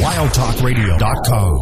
WildTalkRadio.com.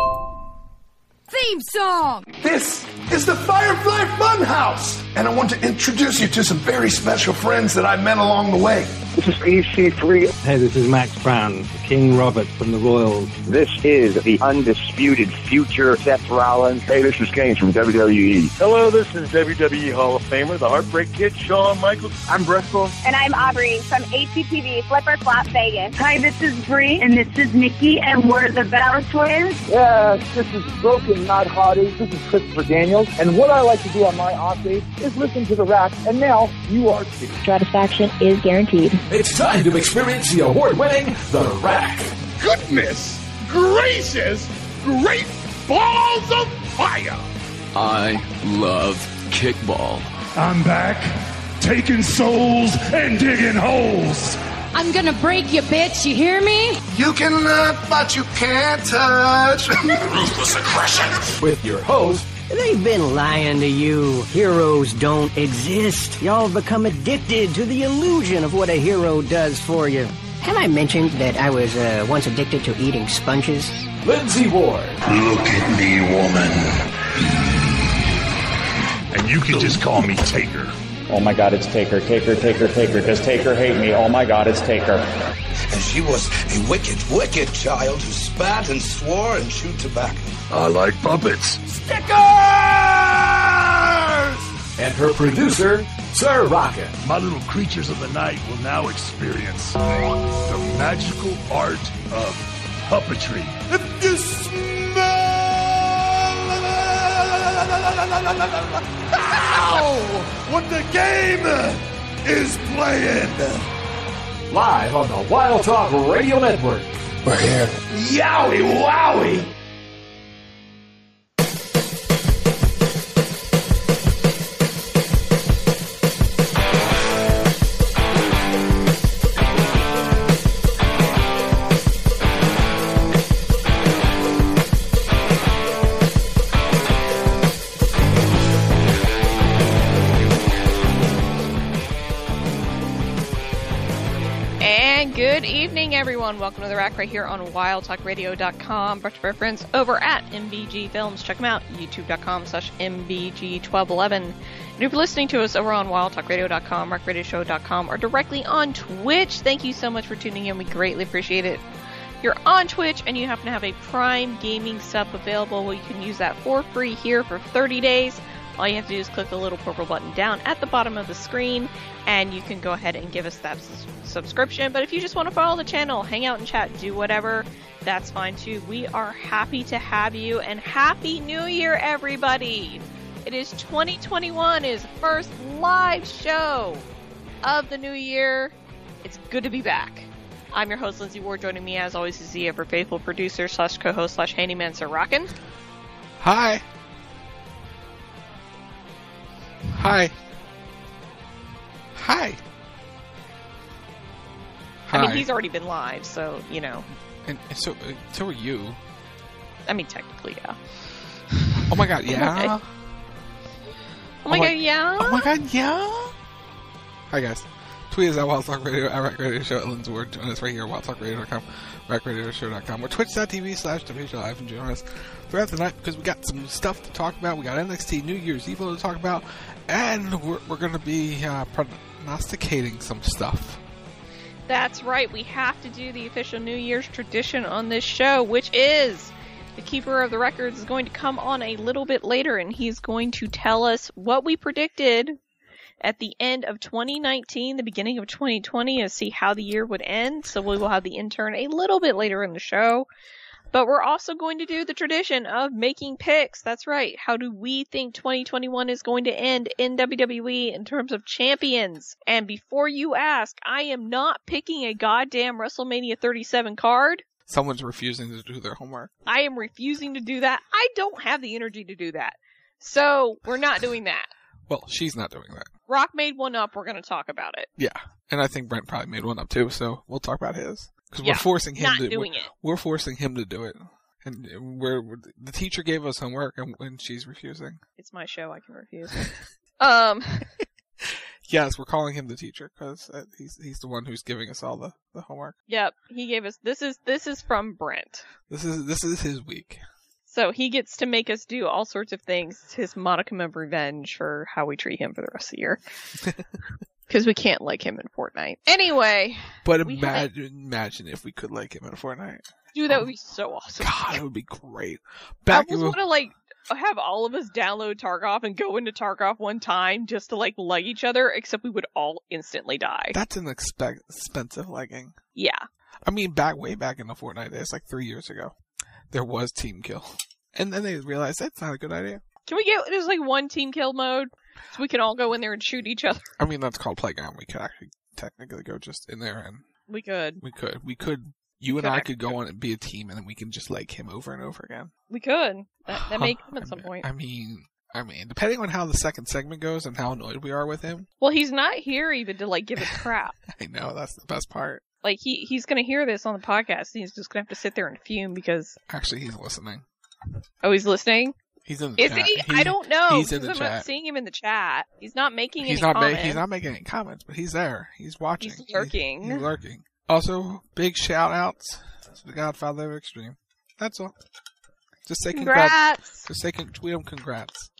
Theme song! This is the Firefly Funhouse, and I want to introduce you to some very special friends that I met along the way. This is EC3. Hey, this is Max Brown, King Robert from the Royals. This is the undisputed future Seth Rollins. Hey, this is Kane from WWE. Hello, this is WWE Hall of Famer, the Heartbreak Kid, Shawn Michaels. I'm Briscoe. And I'm Aubrey from HGTV Flipper Flop Vegas. Hi, this is Bree, and this is Nikki, and we're the Bella Twins. Yeah, this is Broken Not Hottie. This is Christopher Daniels. And what I like to do on my off days is listen to The Rack. And now, you are too. Satisfaction is guaranteed. It's time to experience the award-winning The Rack. Goodness gracious, great balls of fire! I love kickball. I'm back, taking souls and digging holes. I'm gonna break you, bitch, you hear me? You can look, but you can't touch. Ruthless aggression. With your host, They've been lying to you. Heroes don't exist. Y'all become addicted to the illusion of what a hero does for you. Have I mentioned that I was once addicted to eating sponges? Lindsay Ward. Look at me, woman. And you can just call me Taker. Oh my God, it's Taker, Taker, Taker, Taker. Does Taker hate me? Oh my God, it's Taker. And she was a wicked, wicked child who spat and swore and chewed tobacco. I like puppets. Stickers! And her producer, Sir Rockin'. My little creatures of the night will now experience the magical art of puppetry. If you smell what the game is playing. Live on the Wild Talk Radio Network. We're here. Yowie wowie! Good evening, everyone. Welcome to The Rack right here on WildTalkRadio.com. Brought to our friends over at MBG Films. Check them out, youtube.com/MBG1211. And if you're listening to us over on WildTalkRadio.com, RackRadioshow.com, or directly on Twitch, thank you so much for tuning in. We greatly appreciate it. If you're on Twitch and you happen to have a Prime Gaming sub available, well, you can use that for free here for 30 days. All you have to do is click the little purple button down at the bottom of the screen, and you can go ahead and give us that subscription. But if you just want to follow the channel, hang out and chat, do whatever, that's fine too. We are happy to have you, and Happy New Year, everybody! It is 2021, it is the first live show of the new year. It's good to be back. I'm your host, Lindsay Ward. Joining me, as always, is the ever faithful producer / co-host / handyman, Sir Rockin'. Hi. Hi. Hi. I mean, he's already been live, so, you know. And so are you. I mean, technically, yeah. Oh my God, yeah? Oh my God, yeah? Oh my God, yeah? Hi, guys. Tweet us at Wild Talk Radio, at Rack Radio Show, at Lindsay Ward. Join us right here at WildTalkRadio.com, RackRadioShow.com, or Twitch.tv/WTLive, and join us throughout the night because we got some stuff to talk about. We got NXT New Year's Evil to talk about, and we're going to be prognosticating some stuff. That's right. We have to do the official New Year's tradition on this show, which is the Keeper of the Records is going to come on a little bit later, and he's going to tell us what we predicted at the end of 2019, the beginning of 2020, and see how the year would end. So we will have the intern a little bit later in the show. But we're also going to do the tradition of making picks. That's right. How do we think 2021 is going to end in WWE in terms of champions? And before you ask, I am not picking a goddamn WrestleMania 37 card. Someone's refusing to do their homework. I am refusing to do that. I don't have the energy to do that. So we're not doing that. Well, she's not doing that. Rock made one up. We're going to talk about it. Yeah. And I think Brent probably made one up too, so we'll talk about his. Because we're forcing him to do it. We're forcing him to do it. And the teacher gave us homework and she's refusing. It's my show. I can refuse. Yes, we're calling him the teacher because he's the one who's giving us all the homework. Yep, he gave us. This is from Brent. This is his week. So he gets to make us do all sorts of things. It's his modicum of revenge for how we treat him for the rest of the year. Because we can't like him in Fortnite. Anyway. But imagine if we could like him in Fortnite. Dude, that would be so awesome. God, that would be great. I just want to have all of us download Tarkov and go into Tarkov one time just to like each other, except we would all instantly die. That's an expensive legging. Yeah. I mean, way back in the Fortnite days, like 3 years ago, there was team kill. And then they realized that's not a good idea. Can we get just like one team kill mode so we can all go in there and shoot each other? I mean, that's called Playground. We could actually technically go just in there and... We could. You and I could go on and be a team, and then we can just like him over and over again. We could. That may come at some point. I mean, depending on how the second segment goes and how annoyed we are with him. Well, he's not here even to like give it crap. I know, that's the best part. Like he's gonna hear this on the podcast, and he's just gonna have to sit there and fume because. Actually, he's listening. Oh, he's listening? He's in the chat. Is he? I don't know. He's in the chat. I'm not seeing him in the chat. He's not making any comments. He's not making any comments, but he's there. He's watching. He's lurking. He's lurking. Also, big shout outs to the Godfather of Extreme. That's all. Just say congrats. Just say tweet him congrats.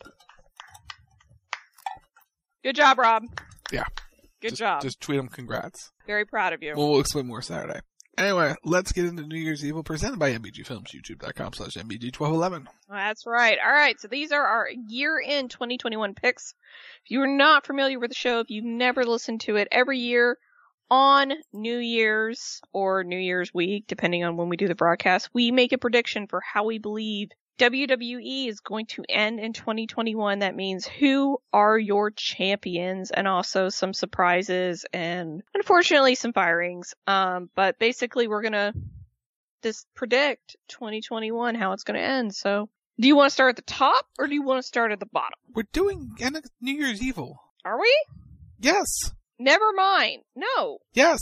Good job, Rob. Yeah. Good job. Just tweet him congrats. Very proud of you. We'll explain more Saturday. Anyway, let's get into New Year's Evil presented by MBG Films, youtube.com/MBG1211. That's right. All right. So these are our year-end 2021 picks. If you're not familiar with the show, if you've never listened to it, every year on New Year's or New Year's week, depending on when we do the broadcast, we make a prediction for how we believe WWE is going to end in 2021. That means who are your champions and also some surprises and unfortunately some firings. But basically we're going to just predict 2021, how it's going to end. So do you want to start at the top or do you want to start at the bottom? We're doing New Year's Evil. Are we? Yes. Never mind. No. Yes.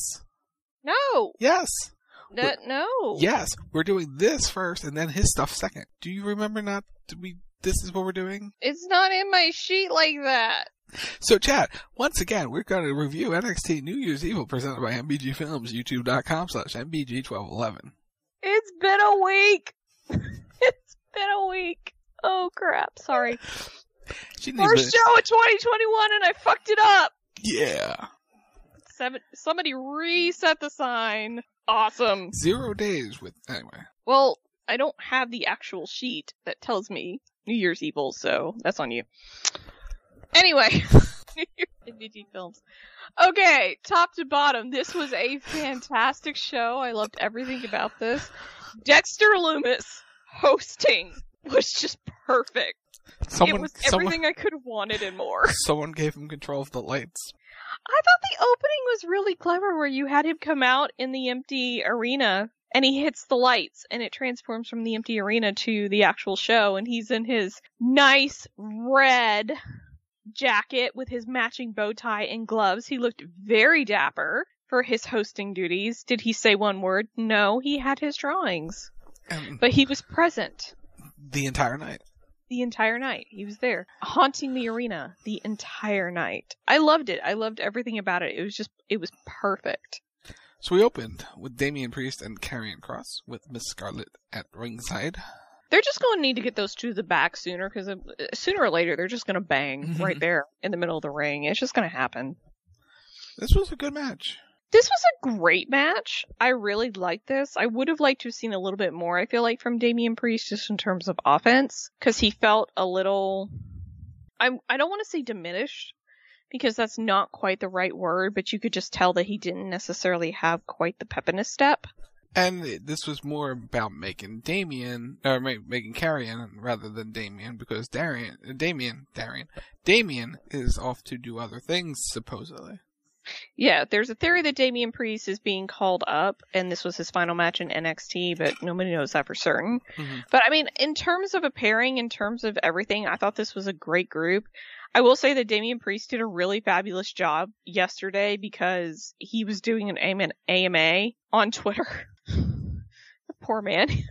No. Yes. No. Yes, we're doing this first and then his stuff second. Do you remember this is what we're doing? It's not in my sheet like that. So chat, once again, we're going to review NXT New Year's Evil presented by MBG Films, youtube.com/MBG1211. It's been a week. It's been a week. Oh crap, sorry. First show of 2021 and I fucked it up. Yeah. Somebody reset the sign. Awesome. 0 days anyway. Well, I don't have the actual sheet that tells me New Year's Evil, so that's on you. Anyway, MBG Films. Okay, top to bottom, this was a fantastic show. I loved everything about this. Dexter Lumis hosting was just perfect. It was everything I could have wanted and more. Someone gave him control of the lights. I thought the opening was really clever where you had him come out in the empty arena and he hits the lights and it transforms from the empty arena to the actual show and he's in his nice red jacket with his matching bow tie and gloves. He looked very dapper for his hosting duties. Did he say one word? No, he had his drawings. But he was present. The entire night. The entire night. He was there, haunting the arena the entire night. I loved it. I loved everything about it. It was perfect. So we opened with Damian Priest and Karrion Kross with Miss Scarlett at ringside. They're just going to need to get those two to the back sooner, because sooner or later they're just going to bang right there in the middle of the ring. It's just going to happen. This was a good match. This was a great match. I really liked this. I would have liked to have seen a little bit more, I feel like, from Damian Priest just in terms of offense, because he felt a little... I don't want to say diminished, because that's not quite the right word, but you could just tell that he didn't necessarily have quite the pep in his step. And this was more about making Karrion rather than Damian, because Damian is off to do other things, supposedly. Yeah, there's a theory that Damian Priest is being called up, and this was his final match in NXT, but nobody knows that for certain. Mm-hmm. But I mean, in terms of a pairing, in terms of everything, I thought this was a great group. I will say that Damian Priest did a really fabulous job yesterday because he was doing an AMA on Twitter. The poor man. He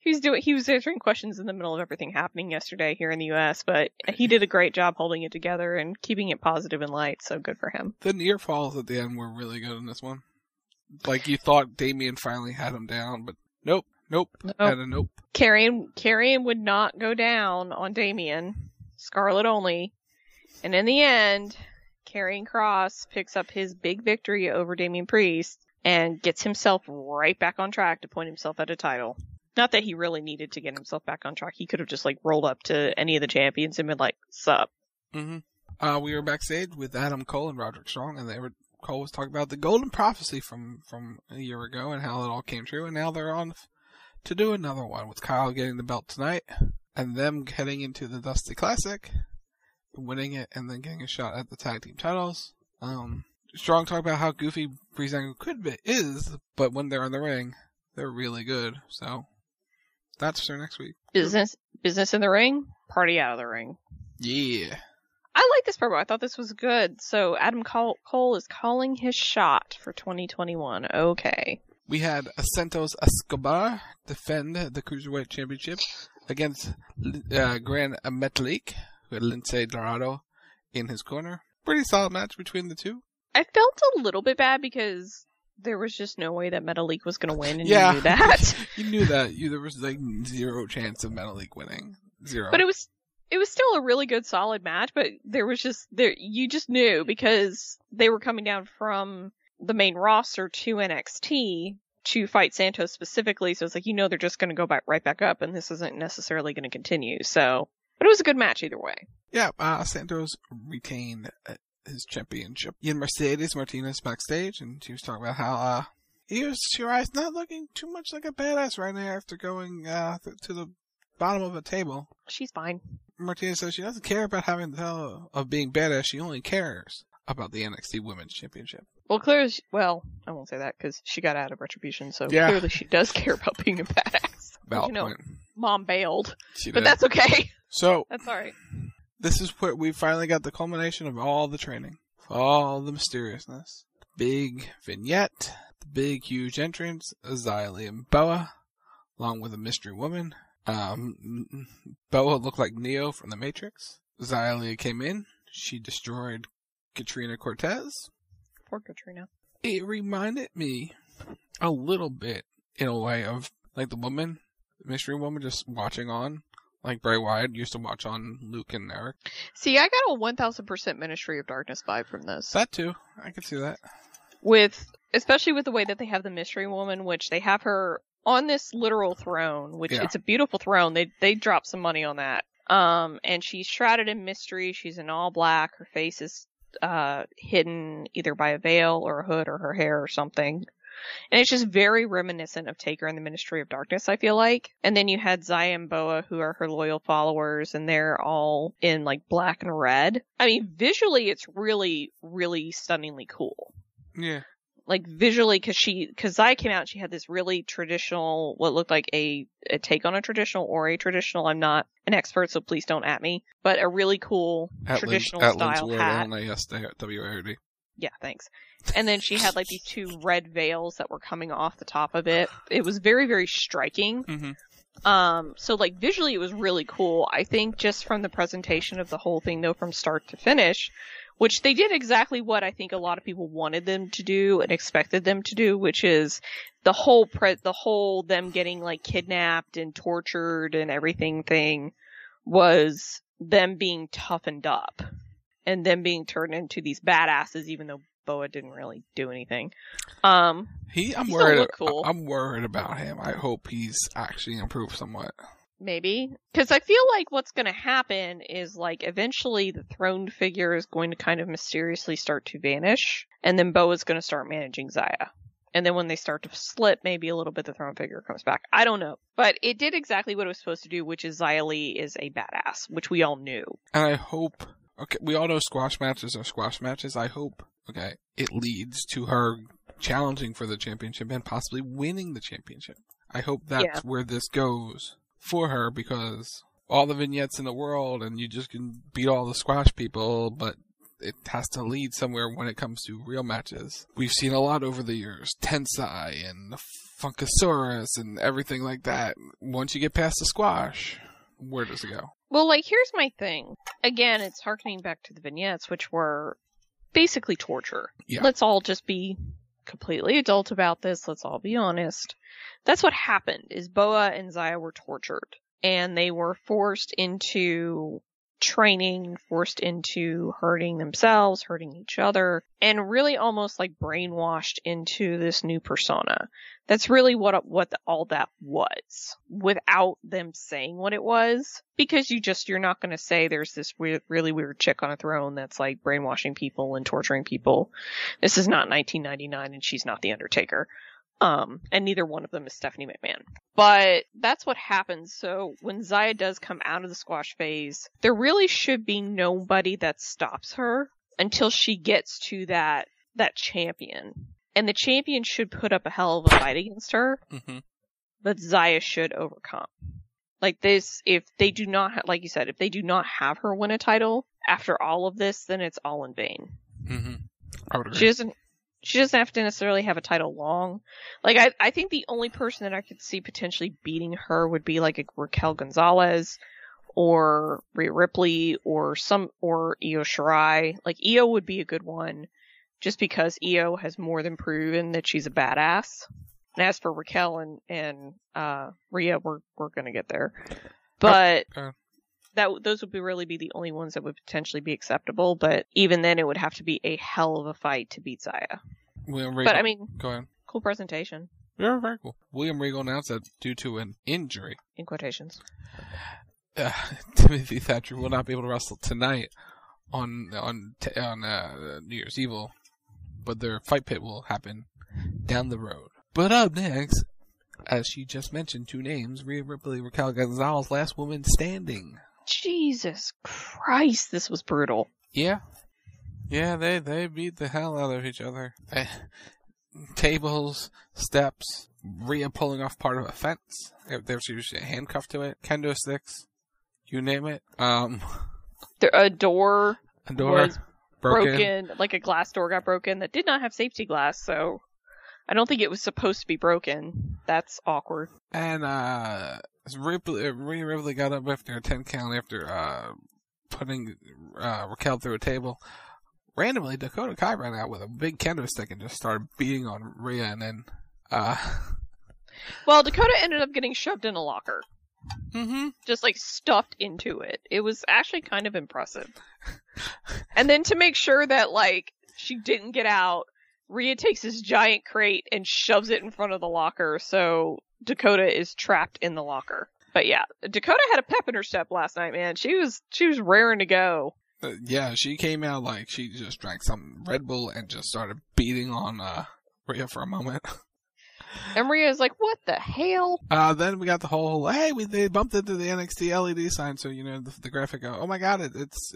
He was answering questions in the middle of everything happening yesterday here in the U.S., but he did a great job holding it together and keeping it positive and light, so good for him. The near falls at the end were really good in this one. Like, you thought Damien finally had him down, but nope. And a nope. Karrion would not go down on Damien. Scarlett only. And in the end, Karrion Kross picks up his big victory over Damian Priest and gets himself right back on track to point himself at a title. Not that he really needed to get himself back on track. He could have just, like, rolled up to any of the champions and been like, sup. Mm-hmm. We were backstage with Adam Cole and Roderick Strong, and Cole was talking about the Golden Prophecy from a year ago and how it all came true, and now they're on to do another one with Kyle getting the belt tonight, and them heading into the Dusty Classic, winning it, and then getting a shot at the tag team titles. Strong talked about how goofy Breezango is, but when they're in the ring, they're really good, so... That's for next week. Business in the ring, party out of the ring. Yeah. I like this promo. I thought this was good. So Adam Cole is calling his shot for 2021. Okay. We had Santos Escobar defend the Cruiserweight Championship against Gran Metalik, who had Lince Dorado in his corner. Pretty solid match between the two. I felt a little bit bad because there was just no way that Metalik was going to win, and you knew that. You knew that. There was like zero chance of Metalik winning. Zero. But it was still a really good, solid match, but you just knew because they were coming down from the main roster to NXT to fight Santos specifically, so it's like, they're just going to go right back up, and this isn't necessarily going to continue, so. But it was a good match either way. Yeah, Santos retained his championship. In Mercedes Martinez backstage, and she was talking about how Io Shirai's not looking too much like a badass right now after going to the bottom of a table. She's fine. Martinez says she doesn't care about having the title of being badass. She only cares about the NXT Women's Championship. Well, clearly, I won't say that because she got out of Retribution, so clearly she does care about being a badass. Valid point. Mom bailed, she but did. That's okay. So that's all right. This is where we finally got the culmination of all the training, all the mysteriousness, the big vignette, the big huge entrance, Xia Li and Boa, along with a mystery woman. Boa looked like Neo from The Matrix. Xia Li came in. She destroyed Katrina Cortez. Poor Katrina. It reminded me a little bit, in a way, of like the mystery woman just watching on. Like Bray Wyatt used to watch on Luke and Eric. See, I got a 1000% Ministry of Darkness vibe from this. That too. I can see that. Especially with the way that they have the mystery woman, which they have her on this literal throne, which it's a beautiful throne. They dropped some money on that. And she's shrouded in mystery. She's in all black. Her face is hidden either by a veil or a hood or her hair or something. And it's just very reminiscent of Taker and the Ministry of Darkness, I feel like. And then you had Xia and Boa, who are her loyal followers, and they're all in, like, black and red. I mean, visually, it's really, really stunningly cool. Yeah. Like, visually, because Xia came out and she had this really traditional, what looked like a take on a traditional or a traditional. I'm not an expert, so please don't at me. But a really cool traditional style hat. WARD. Yeah, thanks. And then she had like these two red veils that were coming off the top of it. It was very, very striking. Mm-hmm. So like visually it was really cool. I think just from the presentation of the whole thing though, from start to finish, which they did exactly what I think a lot of people wanted them to do and expected them to do, which is the whole them getting like kidnapped and tortured and everything thing was them being toughened up and them being turned into these badasses, even though Boa didn't really do anything. I'm worried. Cool. I'm worried about him. I hope he's actually improved somewhat. Maybe. Because I feel like what's going to happen is, like, eventually the throned figure is going to kind of mysteriously start to vanish, and then Boa's going to start managing Xia. And then when they start to slip, maybe a little bit the throne figure comes back. I don't know. But it did exactly what it was supposed to do, which is Xia Li is a badass, which we all knew. And I hope... Okay, we all know squash matches are squash matches. I hope, it leads to her challenging for the championship and possibly winning the championship. I hope that's where this goes for her, because all the vignettes in the world and you just can beat all the squash people, but it has to lead somewhere when it comes to real matches. We've seen a lot over the years. Tensai and the Funkasaurus and everything like that. Once you get past the squash, where does it go? Well, like, here's my thing. Again, it's harkening back to the vignettes, which were basically torture. Yeah. Let's all just be completely adult about this. Let's all be honest. That's what happened, is Boa and Zaya were tortured. And they were forced into training, forced into hurting themselves, hurting each other, and really almost like brainwashed into this new persona. That's really what all that was, without them saying what it was, because you're not going to say there's this really weird chick on a throne that's like brainwashing people and torturing people. This is not 1999 and she's not The Undertaker. And neither one of them is Stephanie McMahon. But that's what happens. So when Zaya does come out of the squash phase, there really should be nobody that stops her until she gets to that champion. And the champion should put up a hell of a fight against her. Mm-hmm. But Zaya should overcome. Like this, if they do not, like you said, if they do not have her win a title after all of this, then it's all in vain. Mm-hmm. I would agree. She doesn't have to necessarily have a title long. Like, I think the only person that I could see potentially beating her would be like a Raquel Gonzalez or Rhea Ripley or Io Shirai. Like, Io would be a good one just because Io has more than proven that she's a badass. And as for Raquel and Rhea, we're gonna get there. But those would really be the only ones that would potentially be acceptable, but even then it would have to be a hell of a fight to beat Zaya. William Regal. But I mean, go ahead. Cool presentation. Yeah, very cool. William Regal announced that due to an injury, in quotations, Timothy Thatcher will not be able to wrestle tonight on New Year's Eve, but their fight pit will happen down the road. But up next, as she just mentioned, two names: Rhea Ripley, Raquel Gonzalez, last woman standing. Jesus Christ, this was brutal. Yeah. Yeah, they beat the hell out of each other. Tables, steps, Rhea pulling off part of a fence. She was handcuffed to it. Kendo sticks. You name it. A door was broken. Like a glass door got broken that did not have safety glass, so I don't think it was supposed to be broken. That's awkward. And Rhea Ripley got up after a 10 count after putting Raquel through a table. Randomly, Dakota Kai ran out with a big kendo stick and just started beating on Rhea, and then well, Dakota ended up getting shoved in a locker. Mm-hmm. Just like stuffed into it. It was actually kind of impressive. And then to make sure that like she didn't get out, Rhea takes this giant crate and shoves it in front of the locker, so Dakota is trapped in the locker. But yeah, Dakota had a pep in her step last night, man. She was raring to go. Yeah, she came out like she just drank some Red Bull and just started beating on Rhea for a moment. And Rhea's like, what the hell? Then we got the whole, hey, they bumped into the NXT LED sign, so, you know, the graphic go, oh my god, it's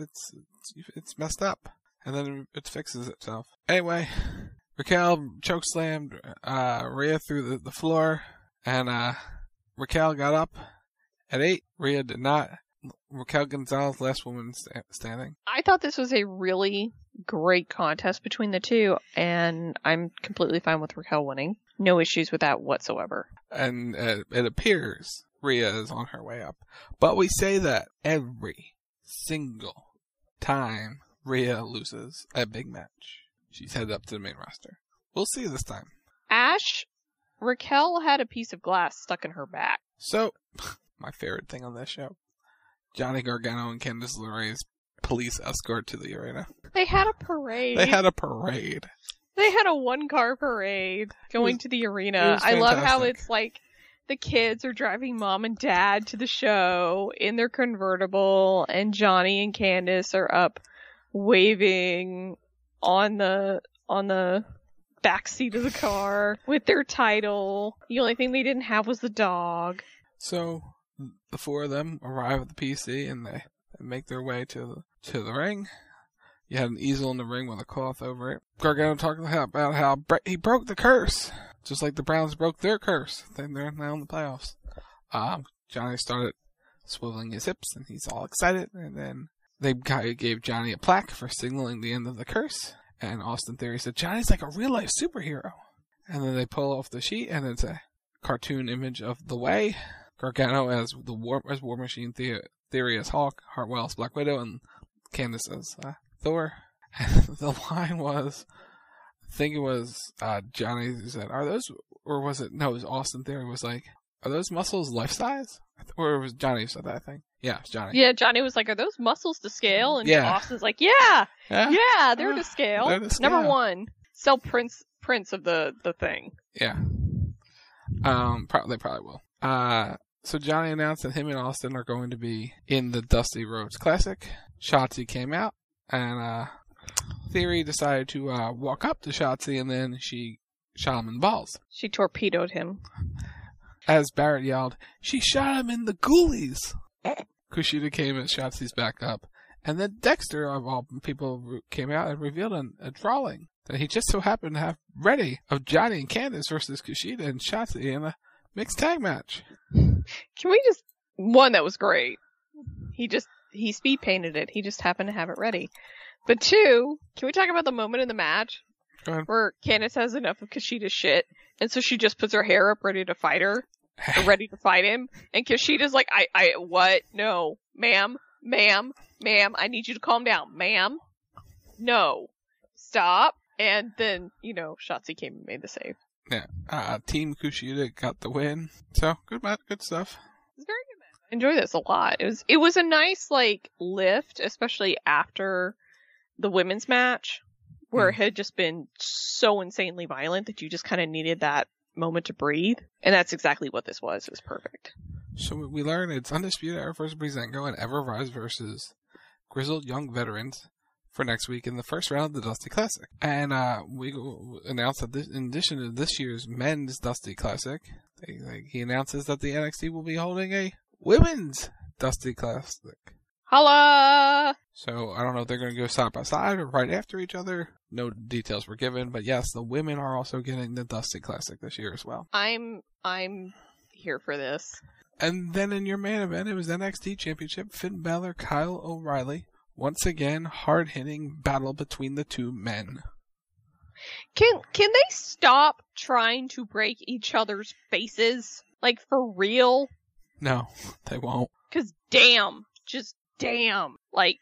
messed up. And then it fixes itself. Anyway, Raquel chokeslammed Rhea through the floor, and Raquel got up at 8. Rhea did not. Raquel Gonzalez, last woman standing. I thought this was a really great contest between the two, and I'm completely fine with Raquel winning. No issues with that whatsoever. And it appears Rhea is on her way up. But we say that every single time Rhea loses a big match, she's headed up to the main roster. We'll see this time. Ash, Raquel had a piece of glass stuck in her back. So, my favorite thing on this show, Johnny Gargano and Candice LeRae's police escort to the arena. They had a parade. They had a parade. They had a 1-car parade going to the arena. I love how it's like the kids are driving mom and dad to the show in their convertible, and Johnny and Candice are up waving on the back seat of the car with their title. The only thing they didn't have was the dog. So the four of them arrive at the PC and they make their way to the ring. You had an easel in the ring with a cloth over it. Gargano talking about how he broke the curse, just like the Browns broke their curse. They're now in the playoffs. Johnny started swiveling his hips and he's all excited, and then they gave Johnny a plaque for signaling the end of the curse. And Austin Theory said, Johnny's like a real-life superhero. And then they pull off the sheet, and it's a cartoon image of The Way. Gargano as War Machine, Theory as Hawk, Hartwell as Black Widow, and Candace as Thor. And the line was, I think it was Johnny who said, are those, or was it, no, it was Austin Theory was like, are those muscles life-size? Or it was Johnny who said that, I think. Yeah, it's Johnny. Yeah, Johnny was like, are those muscles to scale? And Austin's like, yeah, they're to scale. They're to scale. Number one, sell prints of the thing. Yeah. They probably will. So Johnny announced that him and Austin are going to be in the Dusty Rhodes Classic. Shotzi came out, and Theory decided to walk up to Shotzi, and then she shot him in the balls. She torpedoed him. As Barrett yelled, she shot him in the ghoulies. Kushida came as Shotzi's backup, and then Dexter, of all people, came out and revealed a drawing that he just so happened to have ready of Johnny and Candace versus Kushida and Shotzi in a mixed tag match. Can we just... One, that was great. He speed painted it. He just happened to have it ready. But two, can we talk about the moment in the match where Candace has enough of Kushida's shit, and so she just puts her hair up ready to fight her, or ready to fight him, and Kushida's like, what? No. Ma'am, I need you to calm down. Ma'am, no. Stop. And then, Shotzi came and made the save. Yeah. Team Kushida got the win. So, good match, good stuff. It's very good match. I enjoy this a lot. It was a nice, lift, especially after the women's match, where it had just been so insanely violent that you just kind of needed that moment to breathe. And that's exactly what this was. It was perfect. So we learned it's Undisputed Era versus Breezango and Ever Rise versus Grizzled Young Veterans for next week in the first round of the Dusty Classic. And we announced that in addition to this year's men's Dusty Classic, he announces that the NXT will be holding a women's Dusty Classic. Holla! So I don't know if they're going to go side by side or right after each other. No details were given, but yes, the women are also getting the Dusty Classic this year as well. I'm here for this. And then in your main event, it was NXT Championship, Finn Balor, Kyle O'Reilly. Once again, hard-hitting battle between the two men. Can they stop trying to break each other's faces? Like, for real? No, they won't. 'Cause just damn. Like,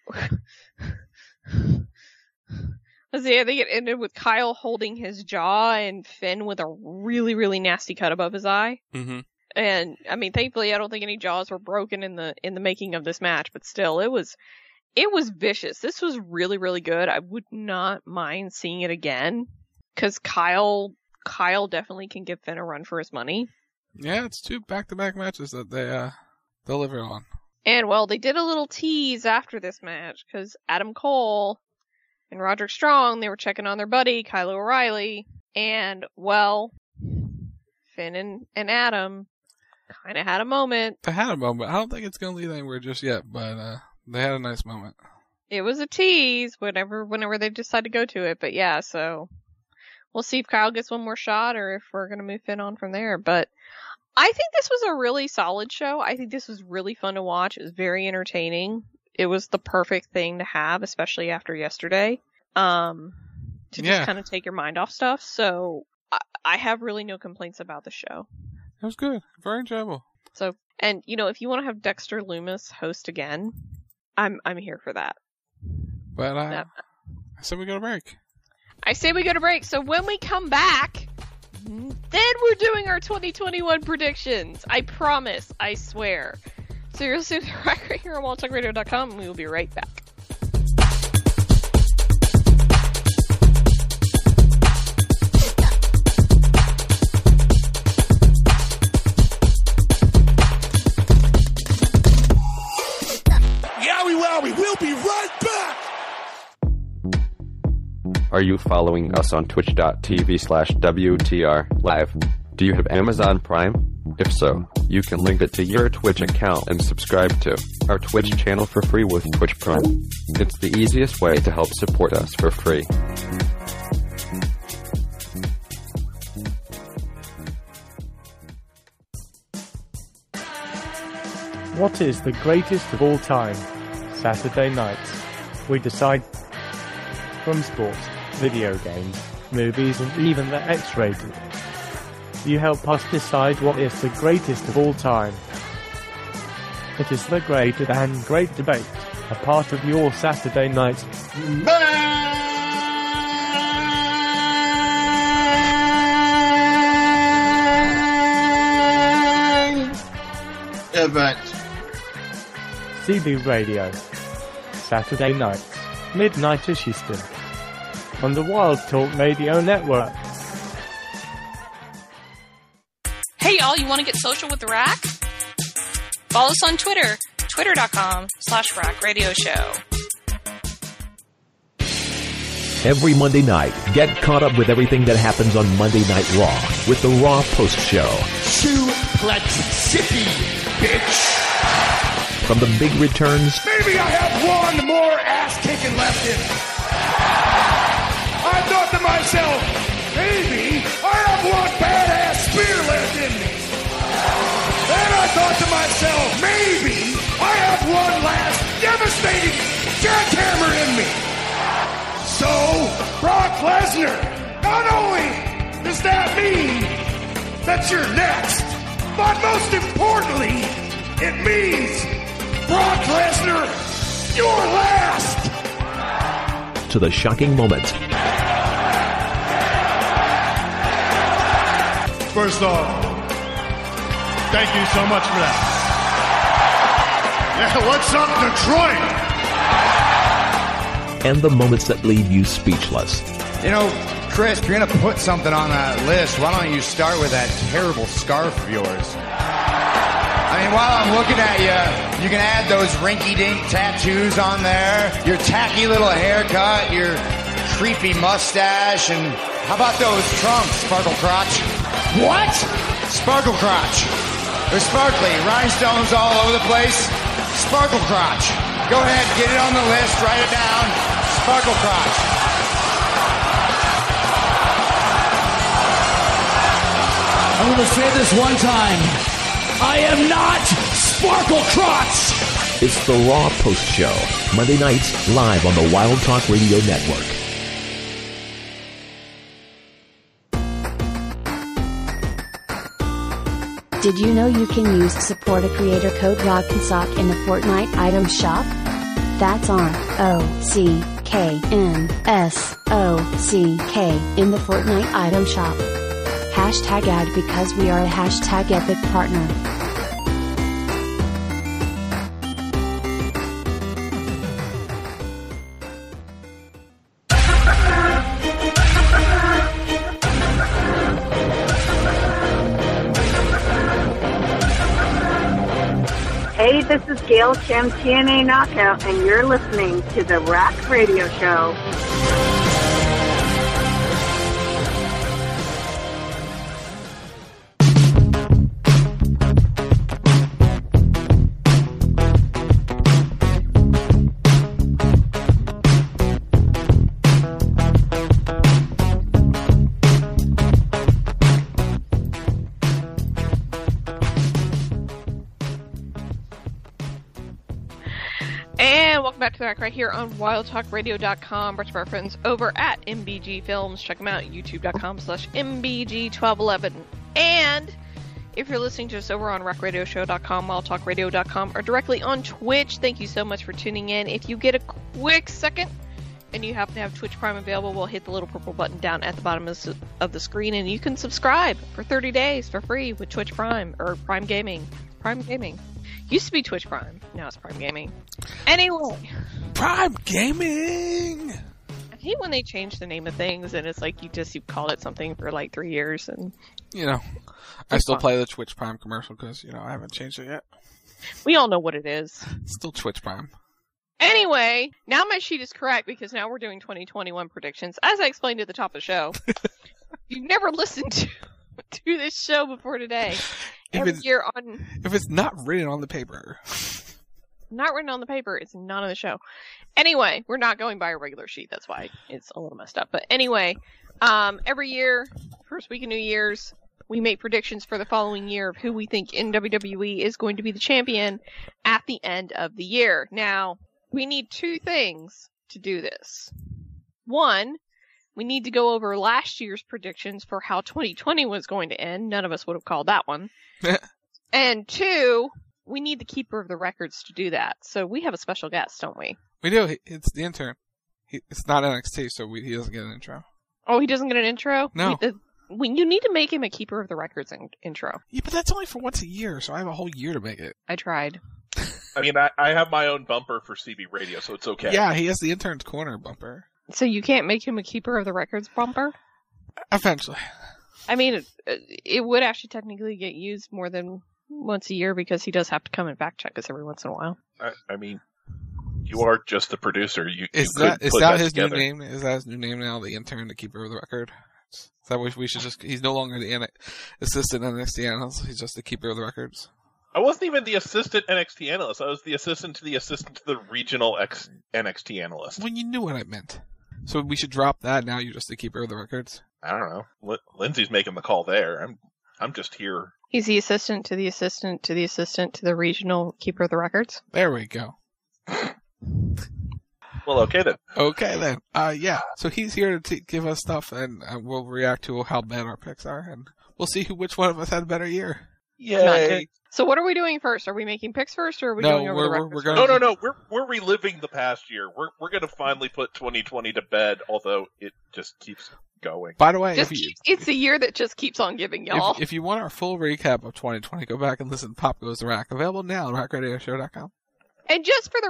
I think it ended with Kyle holding his jaw and Finn with a really, really nasty cut above his eye. Mm-hmm. And, I mean, thankfully I don't think any jaws were broken in the making of this match, but still, it was vicious. This was really, really good. I would not mind seeing it again, because Kyle definitely can give Finn a run for his money. Yeah, it's 2 back-to-back matches that they delivered on. And, well, they did a little tease after this match, because Adam Cole and Roderick Strong, they were checking on their buddy, Kyle O'Reilly, and, well, Finn and Adam kind of had a moment. They had a moment. I don't think it's going to lead anywhere just yet, but they had a nice moment. It was a tease whenever they decide to go to it, but yeah, so we'll see if Kyle gets one more shot or if we're going to move Finn on from there, but I think this was a really solid show. I think this was really fun to watch. It was very entertaining. It was the perfect thing to have, especially after yesterday, to just kind of take your mind off stuff. So I have really no complaints about the show. It was good. Very enjoyable. So, and if you want to have Dexter Lumis host again, I'm here for that. But I said we go to break. I say we go to break. So when we come back, then we're doing our 2021 predictions. I promise. I swear. So you're listening to right here on WildTalkRadio.com, and we will be right back. Yowie wowie, we'll be right back! Are you following us on twitch.tv/WTR live? Do you have Amazon Prime? If so, you can link it to your Twitch account and subscribe to our Twitch channel for free with Twitch Prime. It's the easiest way to help support us for free. What is the greatest of all time? Saturday nights, we decide from sports, video games, movies, and even the X-rated. You help us decide what is the greatest of all time. It is the great and great debate, a part of your Saturday night event. CB Radio, Saturday nights, midnight-ish Eastern, on the Wild Talk Radio Network. Hey y'all, you want to get social with the Rack? Follow us on Twitter, twitter.com/rackradioshow. Every Monday night, get caught up with everything that happens on Monday Night Raw with the Raw Post Show. Suplex City, bitch! From the big returns... Maybe I have one more ass-kicking left in me. I thought to myself, maybe I have one badass spear left in me. Then I thought to myself, maybe I have one last devastating jackhammer in me. So, Brock Lesnar, not only does that mean that you're next, but most importantly, it means Brock Lesnar, you're last. To the shocking moments. First off, thank you so much for that. Yeah, what's up, Detroit? And the moments that leave you speechless. You know, Chris, if you're going to put something on that list, why don't you start with that terrible scarf of yours? I mean, while I'm looking at you, you can add those rinky-dink tattoos on there, your tacky little haircut, your creepy mustache, and how about those trunks, Sparkle Crotch? What? Sparkle Crotch. They're sparkly, rhinestones all over the place. Sparkle Crotch. Go ahead, get it on the list, write it down. Sparkle Crotch. I'm going to say this one time. I am not Sparkle Crotch! It's the Raw Post Show, Monday nights, live on the Wild Talk Radio Network. Did you know you can use Support a Creator code ROCK'n'SOCK in the Fortnite item shop? That's on OCKNSOCK in the Fortnite item shop. Hashtag ad because we are a hashtag epic partner. Hey, this is Gail Kim, TNA Knockout, and you're listening to the Rack Radio Show. Back to the Rack right here on WildTalkRadio.com. Brought to our friends over at MBG Films. Check them out, youtube.com/MBG1211. And if you're listening to us over on RackRadioshow.com, WildTalkRadio.com, or directly on Twitch, thank you so much for tuning in. If you get a quick second and you happen to have Twitch Prime available, we'll hit the little purple button down at the bottom of the screen, and you can subscribe for 30 days for free with Twitch Prime, or Prime Gaming. Prime Gaming. Used to be Twitch Prime. Now it's Prime Gaming. Anyway. Prime Gaming! I hate when they change the name of things and it's like you called it something for like 3 years and... You know, I still play the Twitch Prime commercial because, I haven't changed it yet. We all know what it is. It's still Twitch Prime. Anyway, now my sheet is correct because now we're doing 2021 predictions. As I explained at the top of the show, you've never listened to this show before today. If it's not written on the paper. Not written on the paper, it's not on the show. Anyway, we're not going by a regular sheet, that's why it's a little messed up. But anyway, every year, first week of New Year's, we make predictions for the following year of who we think in WWE is going to be the champion at the end of the year. Now, we need two things to do this. One, we need to go over last year's predictions for how 2020 was going to end. None of us would have called that one. And two, we need the keeper of the records to do that. So we have a special guest, don't we? We do. It's the intern. It's not NXT, so he doesn't get an intro. Oh, he doesn't get an intro? No. You need to make him a keeper of the records intro. Yeah, but that's only for once a year, so I have a whole year to make it. I tried. I mean, I have my own bumper for CB Radio, so it's okay. Yeah, he has the intern's corner bumper. So you can't make him a keeper of the records bumper? Eventually. I mean, it would actually technically get used more than once a year because he does have to come and fact check us every once in a while. I mean, you are just the producer. Is that his new name? Is that his new name now? The intern, the keeper of the record. Is that what we should just? He's no longer the assistant NXT analyst. He's just the keeper of the records. I wasn't even the assistant NXT analyst. I was the assistant to the regional NXT analyst. Well, you knew what I meant. So we should drop that. Now you're just the keeper of the records. I don't know. Lindsay's making the call there. I'm just here. He's the assistant to the assistant to the assistant to the regional keeper of the records. There we go. Well, okay then. Okay then. Yeah. So he's here to give us stuff, and we'll react to how bad our picks are, and we'll see which one of us had a better year. Yay! So what are we doing first? Are we making picks first, or are we going over the records? No. We're reliving the past year. We're going to finally put 2020 to bed, although it just keeps going. By the way, it's a year that just keeps on giving, y'all. If you want our full recap of 2020, go back and listen to Pop Goes the Rack. Available now at rackradioshow.com. And just for the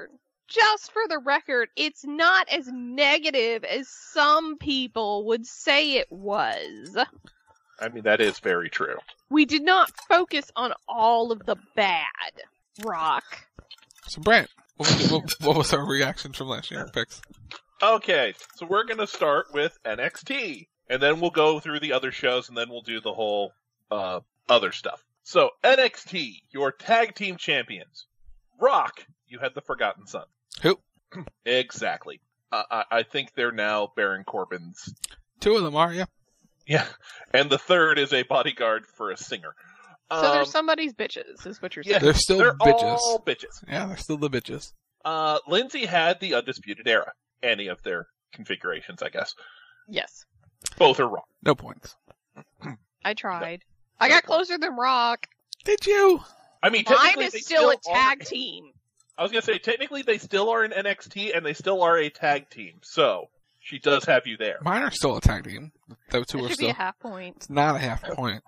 record, it's not as negative as some people would say it was. I mean, that is very true. We did not focus on all of the bad, Rock. So, Brent, what was our reaction from last year's picks? Okay, so we're going to start with NXT, and then we'll go through the other shows, and then we'll do the whole other stuff. So, NXT, your tag team champions. Rock, you had the Forgotten Son. Who? Exactly. I think they're now Baron Corbin's. Two of them are, yeah. Yeah, and the third is a bodyguard for a singer. So they're somebody's bitches, is what you're saying. Yeah, they're still bitches. All bitches. Yeah, they're still the bitches. Lindsay had the Undisputed Era. Any of their configurations, I guess. Yes. Both are wrong. No points. I tried. No. I got closer than Rock. Did you? I mean, mine is still a tag team. I was going to say, technically they still are in NXT, and they still are a tag team. So, she does have you there. Mine are still a tag team. Those two are should still. Be a half point. It's not a half point.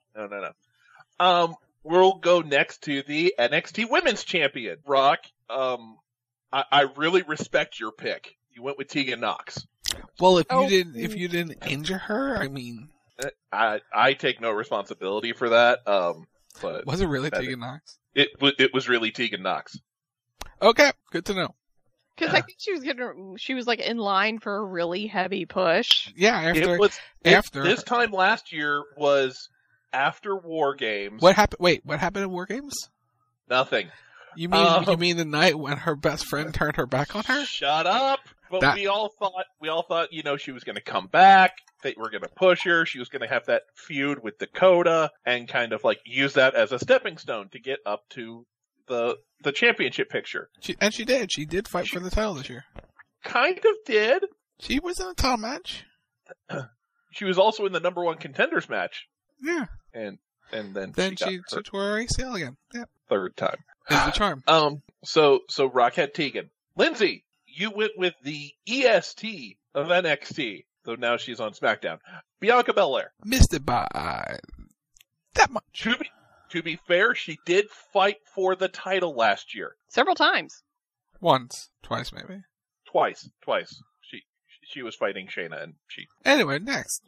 No. We'll go next to the NXT Women's Champion, Rock. I really respect your pick. You went with Tegan Nox. Well, if you didn't injure her, I mean, I take no responsibility for that. But was it really Tegan Nox? It was really Tegan Nox. Okay, good to know. Because I think she was like in line for a really heavy push. Yeah, after this time last year was after War Games. What happened? Wait, what happened at War Games? Nothing. You mean the night when her best friend turned her back on her? Shut up! But we all thought, she was going to come back. They were going to push her. She was going to have that feud with Dakota and kind of like use that as a stepping stone to get up to the championship picture. She did. She did fight for the title this year. Kind of did. She was in a title match. She was also in the number one contenders match. Yeah. And then she tore her ACL again. Yeah. Third time. Is the charm. So Rockhead Tegan. Lindsay, you went with the EST of NXT, though now she's on SmackDown. Bianca Belair. Missed it by that much. To be fair, she did fight for the title last year. Several times. Once. Twice, maybe. Twice. She was fighting Shayna, and she... Anyway, next.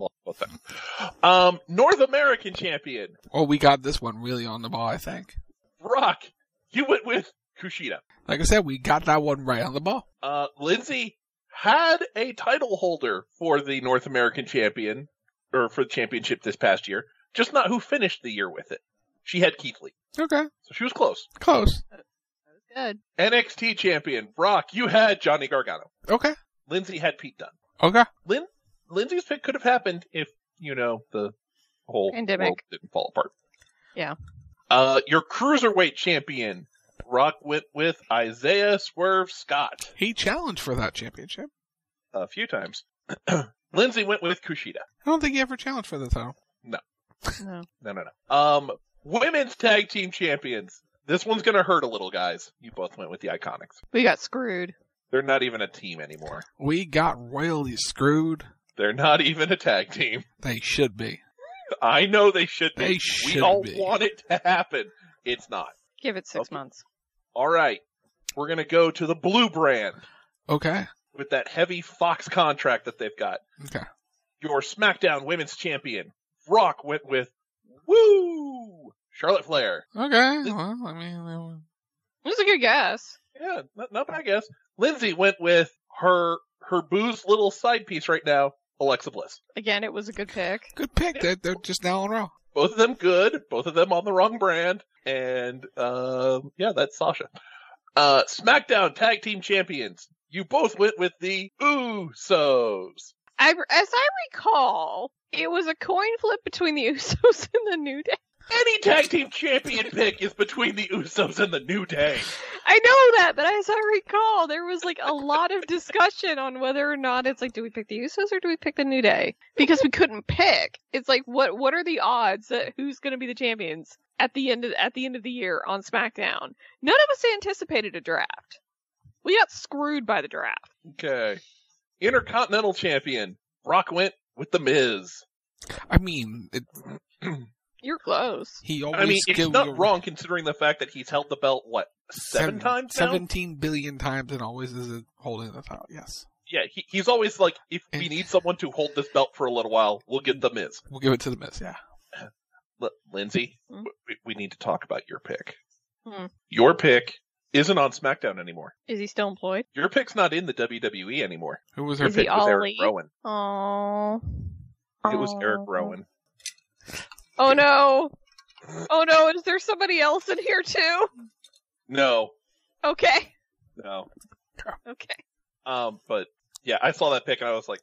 North American Champion. Oh, we got this one really on the ball, I think. Rock, you went with Kushida. Like I said, we got that one right on the ball. Lindsay had a title holder for the North American Champion, or for the championship this past year, just not who finished the year with it. She had Keith Lee. Okay. So she was close. Close. That was good. NXT Champion, Brock, you had Johnny Gargano. Okay. Lindsay had Pete Dunne. Okay. Lindsay's pick could have happened if, the whole pandemic world didn't fall apart. Yeah. Your Cruiserweight Champion, Rock went with Isaiah Swerve Scott. He challenged for that championship a few times. Lindsay went with Kushida. I don't think he ever challenged for the title. No. No. Women's tag team champions. This one's gonna hurt a little, guys. You both went with the Iconics. We got screwed. They're not even a team anymore. We got royally screwed. They're not even a tag team. They should be. I know they should be. They should we all be. want it to happen. It's not. Give it 6 months. All right. We're going to go to the blue brand. Okay. With that heavy Fox contract that they've got. Okay. Your SmackDown Women's Champion, Rock, went with Charlotte Flair. Okay. Well, I mean, it was a good guess. Yeah, not bad guess. Lindsay went with her booze little side piece right now, Alexa Bliss. Again, it was a good pick. Good pick. They're just now on Raw. Both of them good. Both of them on the wrong brand. And, that's Sasha. SmackDown Tag Team Champions. You both went with the Usos. As I recall, it was a coin flip between the Usos and the New Day. Any tag team champion pick is between the Usos and the New Day. I know that, but as I recall, there was like a lot of discussion on whether or not it's like, do we pick the Usos or do we pick the New Day? Because we couldn't pick. It's like, what are the odds that who's going to be the champions at the end of the year on SmackDown? None of us anticipated a draft. We got screwed by the draft. Okay. Intercontinental Champion, Brock went with The Miz. I mean, you're close. It's not wrong considering the fact that he's held the belt, seven times now? 17 billion times and always is holding the title, yes. Yeah, he's always like, if we need someone to hold this belt for a little while, we'll get The Miz. We'll give it to The Miz, yeah. Lindsay, we need to talk about your pick. Your pick isn't on SmackDown anymore. Is he still employed? Your pick's not in the WWE anymore. Who was your pick? Was Eric Rowan. Aww. It was Eric Rowan. Oh no! Oh no! Is there somebody else in here too? No. Okay. No. Okay. But yeah, I saw that pick and I was like,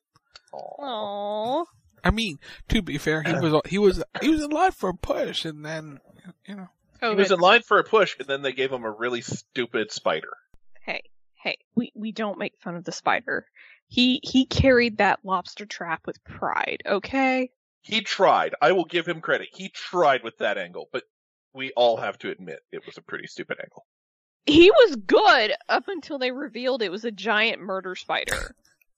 aww. I mean, to be fair, he was in line for a push, and then he was in line for a push, and then they gave him a really stupid spider. Hey, we don't make fun of the spider. He carried that lobster trap with pride. Okay. He tried. I will give him credit. He tried with that angle, but we all have to admit it was a pretty stupid angle. He was good up until they revealed it was a giant murder spider.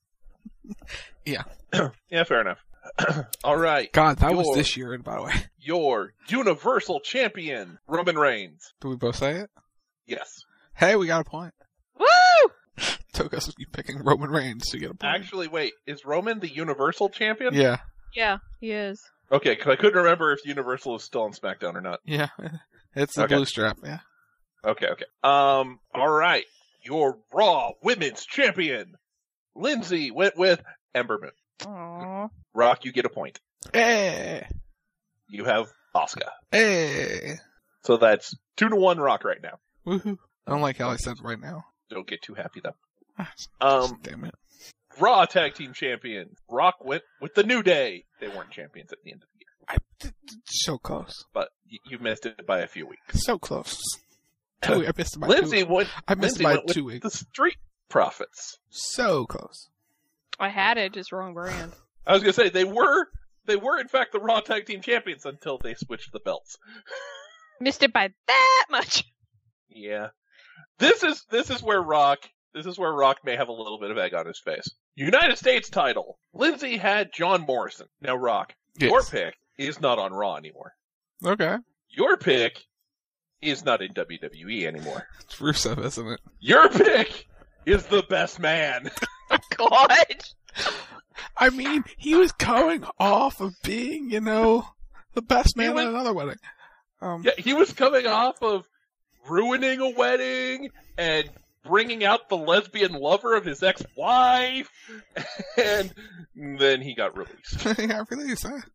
Yeah. Yeah, fair enough. All right. God, that was this year, by the way. Your Universal Champion, Roman Reigns. Do we both say it? Yes. Hey, we got a point. Woo! Took us picking Roman Reigns to get a point. Actually, wait. Is Roman the Universal Champion? Yeah. Yeah, he is. Okay, because I couldn't remember if Universal is still on SmackDown or not. Yeah. It's the blue strap, yeah. Okay. All right. Your Raw Women's Champion, Lindsay, went with Ember Moon. Aww. Rock, you get a point. Hey. You have Asuka. Hey. So that's 2-1 Rock right now. Woohoo. I don't like how I said right now. Don't get too happy though. Damn it. Raw Tag Team Champion, Rock went with the New Day. They weren't champions at the end of the year. So close. But you missed it by a few weeks. So close. I missed it by Lindsay 2 weeks. I missed it by 2 weeks. The Street Profits. So close. I had it, just wrong brand. I was gonna say they were in fact the Raw Tag Team Champions until they switched the belts. Missed it by that much. Yeah. This is where Rock may have a little bit of egg on his face. United States title. Lindsay had John Morrison. Now Rock, your pick is not on Raw anymore. Okay. Your pick is not in WWE anymore. It's Rusev, isn't it? Your pick is the Best Man. God. I mean, he was coming off of being, the best man at another wedding. Yeah, he was coming off of ruining a wedding and bringing out the lesbian lover of his ex-wife, and then he got released. He got released, huh?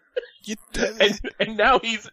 and now he's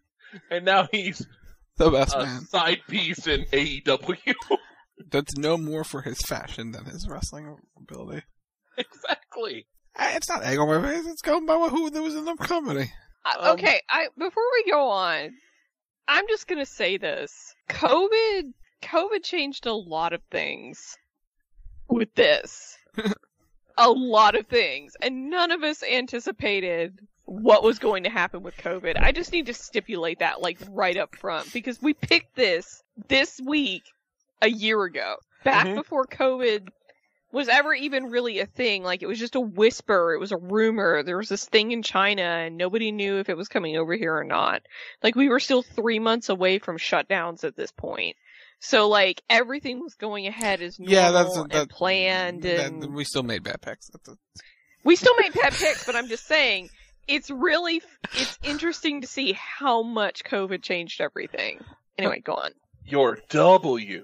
the best man. Side piece in AEW. That's no more for his fashion than his wrestling ability. Exactly. It's not egg on my face. It's going by who there was in the company. Okay, before we go on, I'm just gonna say this. COVID COVID changed a lot of things with this. A lot of things. And none of us anticipated what was going to happen with COVID. I just need to stipulate that, like, right up front. Because we picked this week a year ago. Back before COVID was ever even really a thing. Like, it was just a whisper. It was a rumor. There was this thing in China, and nobody knew if it was coming over here or not. Like, we were still 3 months away from shutdowns at this point. So, like, everything was going ahead as normal and planned. And we still made bad picks. We still made bad picks, but I'm just saying, it's interesting to see how much COVID changed everything. Anyway, go on. Your WWE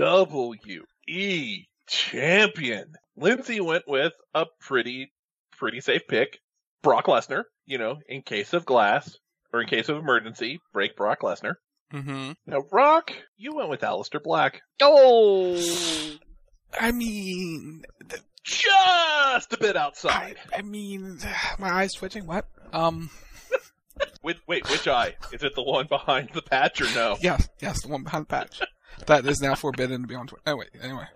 champion. Lindsay went with a pretty safe pick. Brock Lesnar, in case of glass, or in case of emergency, break Brock Lesnar. Mm-hmm. Now, Rock, you went with Aleister Black. Oh! I mean... Just a bit outside. I mean, my eye's twitching. What? Wait, which eye? Is it the one behind the patch or no? Yes, the one behind the patch. That is now forbidden to be on Twitch. Anyway.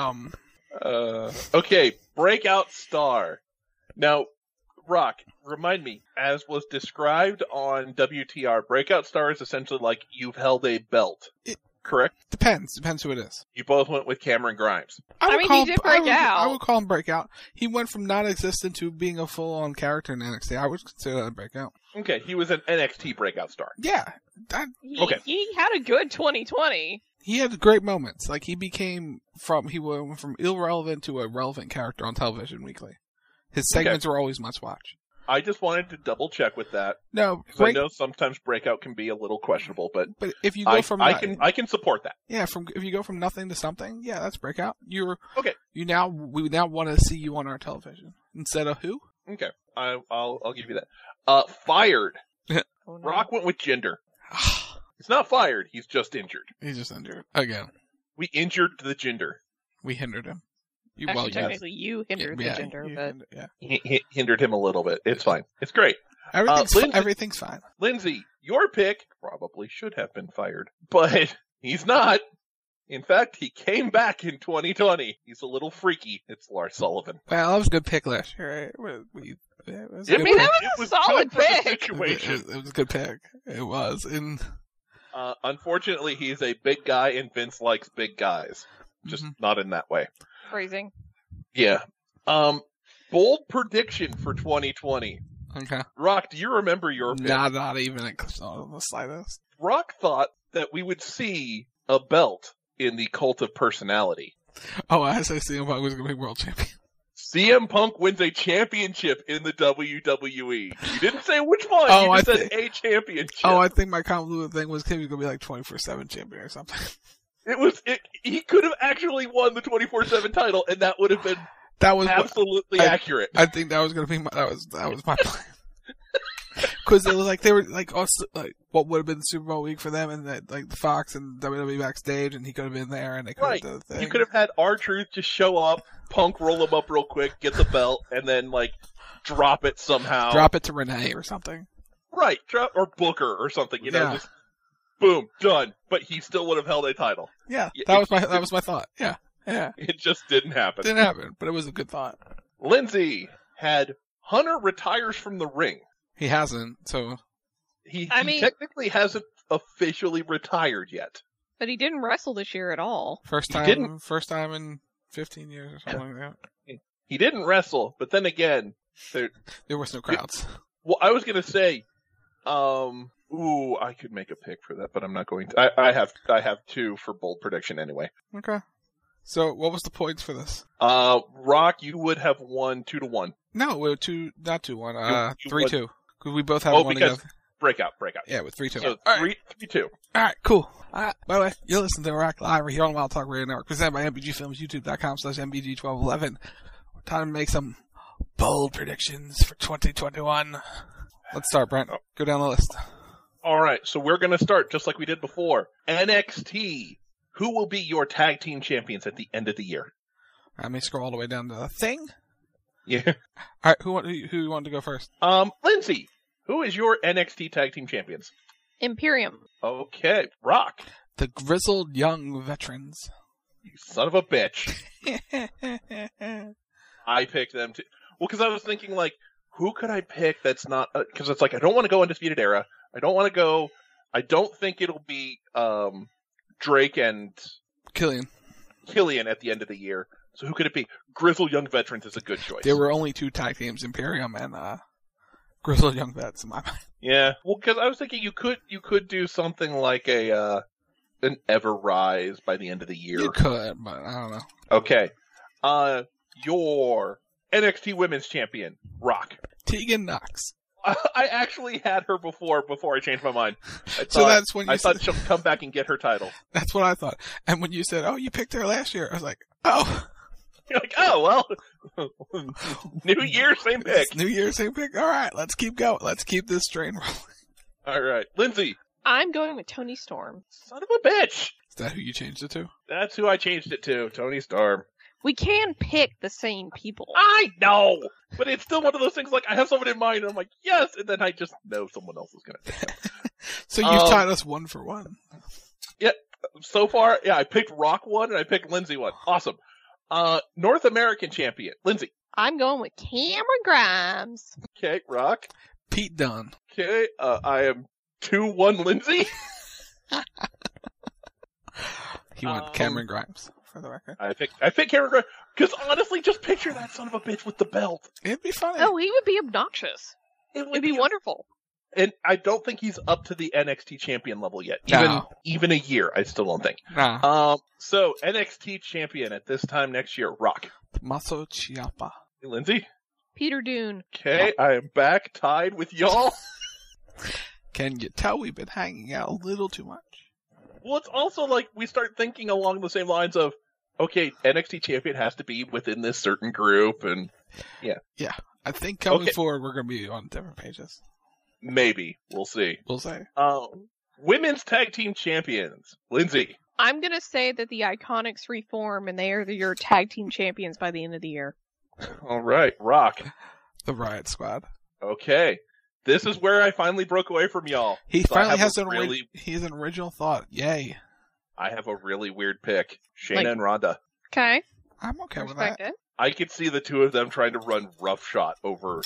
Okay, breakout star. Now, Rock, remind me, as was described on WTR, breakout star is essentially like you've held a belt. Correct? Depends who it is. You both went with Cameron Grimes. He did break out. I would call him breakout. He went from non-existent to being a full-on character in NXT. I would consider that a breakout. Okay, he was an NXT breakout star. Yeah. Okay. He had a good 2020. He had great moments. Like, he went from irrelevant to a relevant character on television weekly. His segments were always must-watch. I just wanted to double-check with that. No, I know sometimes breakout can be a little questionable, but if you go from I can support that. Yeah, if you go from nothing to something, yeah, that's breakout. Okay. We now want to see you on our television instead of who? Okay, I'll give you that. Fired. Oh, no. Rock went with Jinder. He's not fired. He's just injured. He's just injured again. We injured the Jinder. We hindered him. Technically, you hindered the Jinder, but he hindered him a little bit. It's fine. It's great. Everything's fine. Lindsay, your pick probably should have been fired, but he's not. In fact, he came back in 2020. He's a little freaky. It's Lars Sullivan. Well, that was a good pick last year, right? That was a solid pick. It was a good pick. It was. Unfortunately, he's a big guy, and Vince likes big guys. Just not in that way. Phrasing. Yeah. Bold prediction for 2020. Okay. Rock, do you remember your pick? Not even on the slightest. Rock thought that we would see a belt in the Cult of Personality. Oh, I said CM Punk was going to be world champion. CM Punk wins a championship in the WWE. You didn't say which one. You just said a championship. Oh, I think my convoluted thing was he was going to be like 24/7 champion or something. He could have actually won the 24/7 title, and that would have been absolutely accurate. I think that was going to be that was my plan. Because it was like they were like also like what would have been the Super Bowl week for them, and that like the Fox and WWE backstage, and he could have been there, and they could have done the thing. You could have had R-Truth just show up, Punk roll him up real quick, get the belt, and then like drop it somehow. Drop it to Renee or something. Right, or Booker or something. Just boom, done. But he still would have held a title. Yeah, that was my thought. Yeah. It just didn't happen. Didn't happen, but it was a good thought. Lindsay had Hunter retires from the ring. He hasn't, so he technically hasn't officially retired yet. But he didn't wrestle this year at all. First time in 15 years or something like that. He didn't wrestle, but then again, there was no crowds. Well, I was gonna say, I could make a pick for that, but I'm not going to. I have two for bold prediction anyway. Okay. So what was the points for this? Rock, you would have won 2-1. No, we were not 2-1. 3-2. Because we both have one together. Breakout. Yeah, with 3-2. So 3-2. All right, cool. By the way, you're listening to Rock Live right here on Wild Talk Radio Network, presented by MBG Films, youtube.com/MBG1211. Time to make some bold predictions for 2021. Let's start, Brent. Go down the list. All right, so we're going to start just like we did before. NXT. Who will be your tag team champions at the end of the year? Let me scroll all the way down to the thing. Yeah. All right, who wanted to go first? Lindsay, who is your NXT tag team champions? Imperium. Okay, Rock. The grizzled young veterans. You son of a bitch. I picked them too. Well, because I was thinking, like, who could I pick that's not... Because it's like, I don't want to go Undisputed Era. I don't want to go... I don't think it'll be Drake and... Killian at the end of the year. So who could it be? Grizzled Young Veterans is a good choice. There were only 2 tag teams, Imperium and Grizzled Young Vets, in my mind. Yeah, well, because I was thinking you could do something like an Ever Rise by the end of the year. You could, but I don't know. Okay. Your NXT Women's Champion, Rock. Tegan Knox. I actually had her before I changed my mind. That's when you thought she'll come back and get her title. That's what I thought. And when you said, "Oh, you picked her last year," I was like, "Oh." You're like, "Oh well, New Year, same pick. It's New Year, same pick. All right, let's keep going. Let's keep this train rolling." All right, Lindsay. I'm going with Toni Storm. Son of a bitch. Is that who you changed it to? That's who I changed it to. Toni Storm. We can pick the same people. I know, but it's still one of those things. Like I have someone in mind, and I'm like, yes, and then I just know someone else is going to pick them. So you've tied us 1 for 1. Yeah. So far, yeah, I picked Rock 1 and I picked Lindsay 1. Awesome. North American Champion, Lindsay. I'm going with Cameron Grimes. Okay, Rock. Pete Dunne. Okay, I am 2-1 Lindsay. He went Cameron Grimes, for the record. I picked Cameron Grimes, because honestly, just picture that son of a bitch with the belt. It'd be funny. Oh, he would be obnoxious. It'd be wonderful. And I don't think he's up to the NXT champion level yet. No. Even a year, I still don't think. No. So, NXT champion at this time next year, Rock. Tommaso Ciampa. Hey, Lindsay? Peter Dune. Okay, I am back tied with y'all. Can you tell we've been hanging out a little too much? Well, it's also like we start thinking along the same lines of, okay, NXT champion has to be within this certain group, and yeah. Yeah, I think going forward we're going to be on different pages. Maybe. We'll see. We'll see. Women's Tag Team Champions. Lindsay. I'm going to say that the Iconics reform and they are your tag team champions by the end of the year. All right. Rock. The Riot Squad. Okay. This is where I finally broke away from y'all. He finally has an original thought. Yay. I have a really weird pick. Shayna and Ronda. Okay. I'm okay with that. I could see the two of them trying to run roughshod over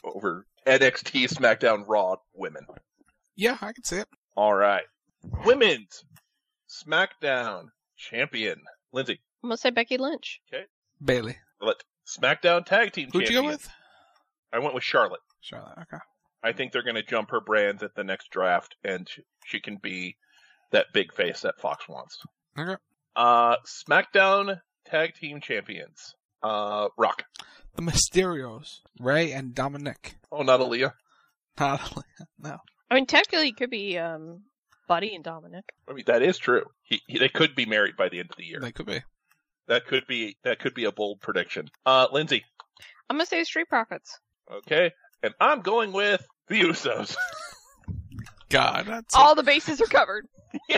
NXT, SmackDown, Raw women. Yeah, I can see it. All right. Women's SmackDown champion. Lindsay. I'm going to say Becky Lynch. Okay. Bailey. SmackDown Tag Team Who'd champion. you go with? I went with Charlotte. Charlotte, okay. I think they're going to jump her brands at the next draft, and she can be that big face that Fox wants. Okay. SmackDown Tag Team Champions. Rock. The Mysterios. Ray and Dominic. Oh, not Aaliyah? Not Aaliyah, no. I mean, technically it could be Buddy and Dominic. I mean, that is true. They could be married by the end of the year. They could be. That could be a bold prediction. Lindsay. I'm going to say Street Profits. Okay. And I'm going with the Usos. God, that's all the bases are covered. Yeah.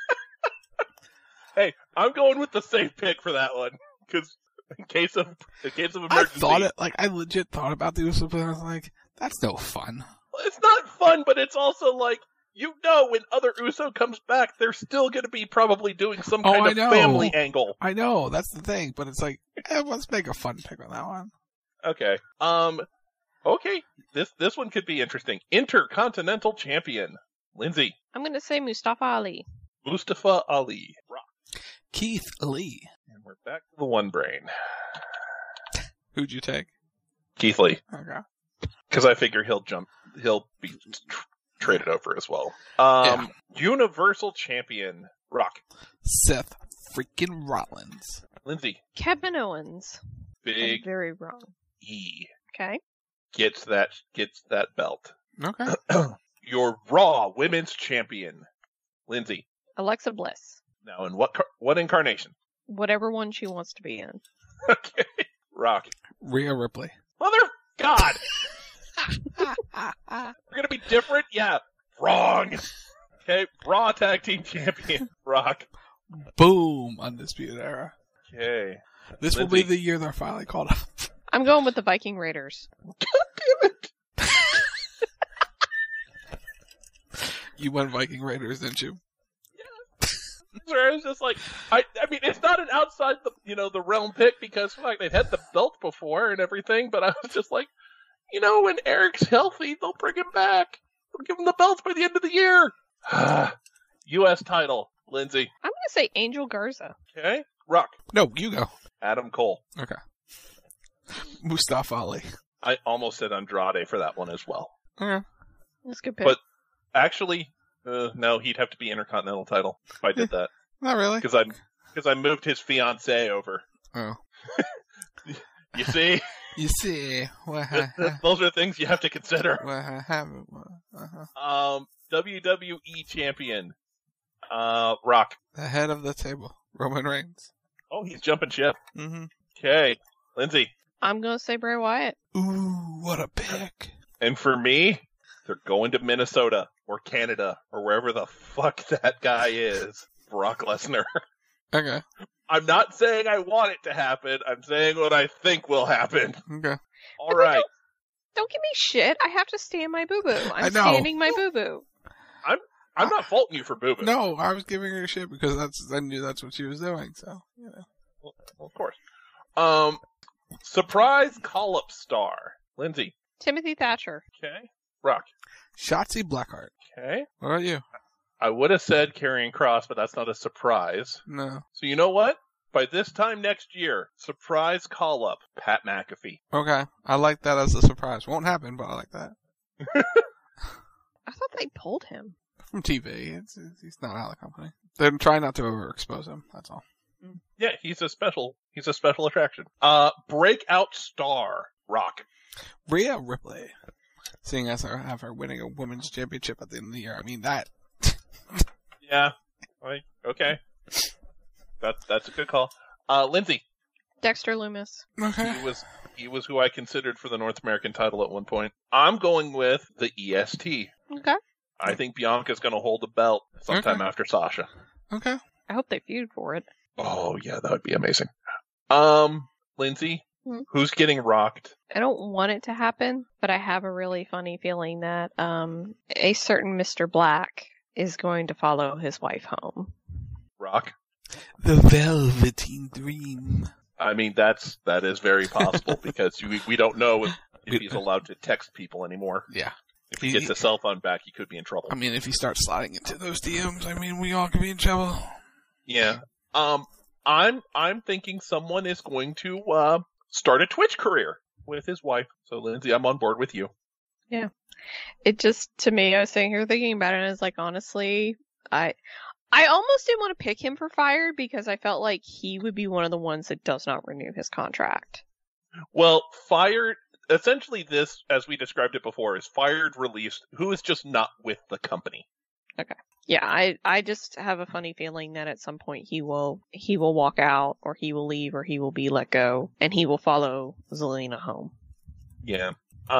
Hey, I'm going with the safe pick for that one because in case of emergency. I legit thought about the Usos, but I was like, that's no fun. It's not fun, but it's also like, when other Uso comes back, they're still going to be probably doing some kind of family angle. I know, that's the thing, but it's like, let's make a fun pick on that one. Okay. Okay. This one could be interesting. Intercontinental Champion. Lindsay. I'm going to say Mustafa Ali. Mustafa Ali. Rock. Keith Lee. And we're back to the one brain. Who'd you take? Keith Lee. Okay. Because I figure he'll be traded over as well. Universal Champion. Rock. Seth freaking Rollins. Lindsay. Kevin Owens. Big. I'm very wrong. E. Okay. Gets that belt. Okay. Your Raw Women's Champion. Lindsay. Alexa Bliss. Now, in what incarnation? Whatever one she wants to be in. Okay. Rock. Rhea Ripley. Mother God! We're gonna be different? Yeah. Wrong. Okay. Raw Tag Team Champion. Rock. Boom. Undisputed Era. Okay. This will be the year they're finally called up. I'm going with the Viking Raiders. God damn it. You went Viking Raiders, didn't you? Yeah. where I was just like, I mean, it's not an outside the realm pick because like they've had the belt before and everything, but I was just like, when Eric's healthy, they'll bring him back. They'll give him the belts by the end of the year. U.S. title, Lindsay. I'm going to say Angel Garza. Okay. Rock. No, you go. Adam Cole. Okay. Mustafa Ali. I almost said Andrade for that one as well. Okay. That's a good pick. But actually, no, he'd have to be Intercontinental title if I did that. Not really. Because I moved his fiancée over. Oh. You see? You see. Those are things you have to consider. Uh-huh. WWE champion. Rock. The head of the table. Roman Reigns. Oh, he's jumping ship. Mm-hmm. Okay. Lindsay. I'm going to say Bray Wyatt. Ooh, what a pick. And for me, they're going to Minnesota or Canada or wherever the fuck that guy is. Brock Lesnar. Okay. I'm not saying I want it to happen. I'm saying what I think will happen. Okay. All right. Don't give me shit. I have to stand my boo-boo. I I'm know. standing my boo-boo. I'm not faulting you for boo-boo. No, I was giving her shit because I knew that's what she was doing, so, Well, of course. Surprise call-up star. Lindsay. Timothy Thatcher. Okay. Rock. Shotzi Blackheart. Okay. What about you? I would have said Karrion Kross, but that's not a surprise. No. So you know what? By this time next year, surprise call-up, Pat McAfee. Okay. I like that as a surprise. Won't happen, but I like that. I thought they pulled him. From TV. He's not out of the company. They're trying not to overexpose him, that's all. Yeah, he's a special attraction. Breakout star, Rock. Rhea Ripley. Seeing as I have her winning a women's championship at the end of the year, I mean that. Yeah. Okay. That's a good call. Lindsay. Dexter Lumis. Okay. He was who I considered for the North American title at one point. I'm going with the EST. Okay. I think Bianca's going to hold the belt sometime after Sasha. Okay. I hope they feud for it. Oh, yeah, that would be amazing. Lindsay, who's getting rocked? I don't want it to happen, but I have a really funny feeling that a certain Mr. Black is going to follow his wife home. Rock? The Velveteen Dream. I mean, that is very possible because we don't know if he's allowed to text people anymore. Yeah. If he gets a cell phone back, he could be in trouble. I mean, if he starts sliding into those DMs, I mean, we all could be in trouble. Yeah. I'm thinking someone is going to start a Twitch career with his wife. So, Lindsay, I'm on board with you. Yeah. It just, to me, I was sitting here thinking about it, and I was like, honestly, I almost didn't want to pick him for fired because I felt like he would be one of the ones that does not renew his contract. Well, fired, essentially this, as we described it before, is fired, released, who is just not with the company. Okay. Yeah, I just have a funny feeling that at some point he will walk out, or he will leave, or he will be let go, and he will follow Zelina home. Yeah.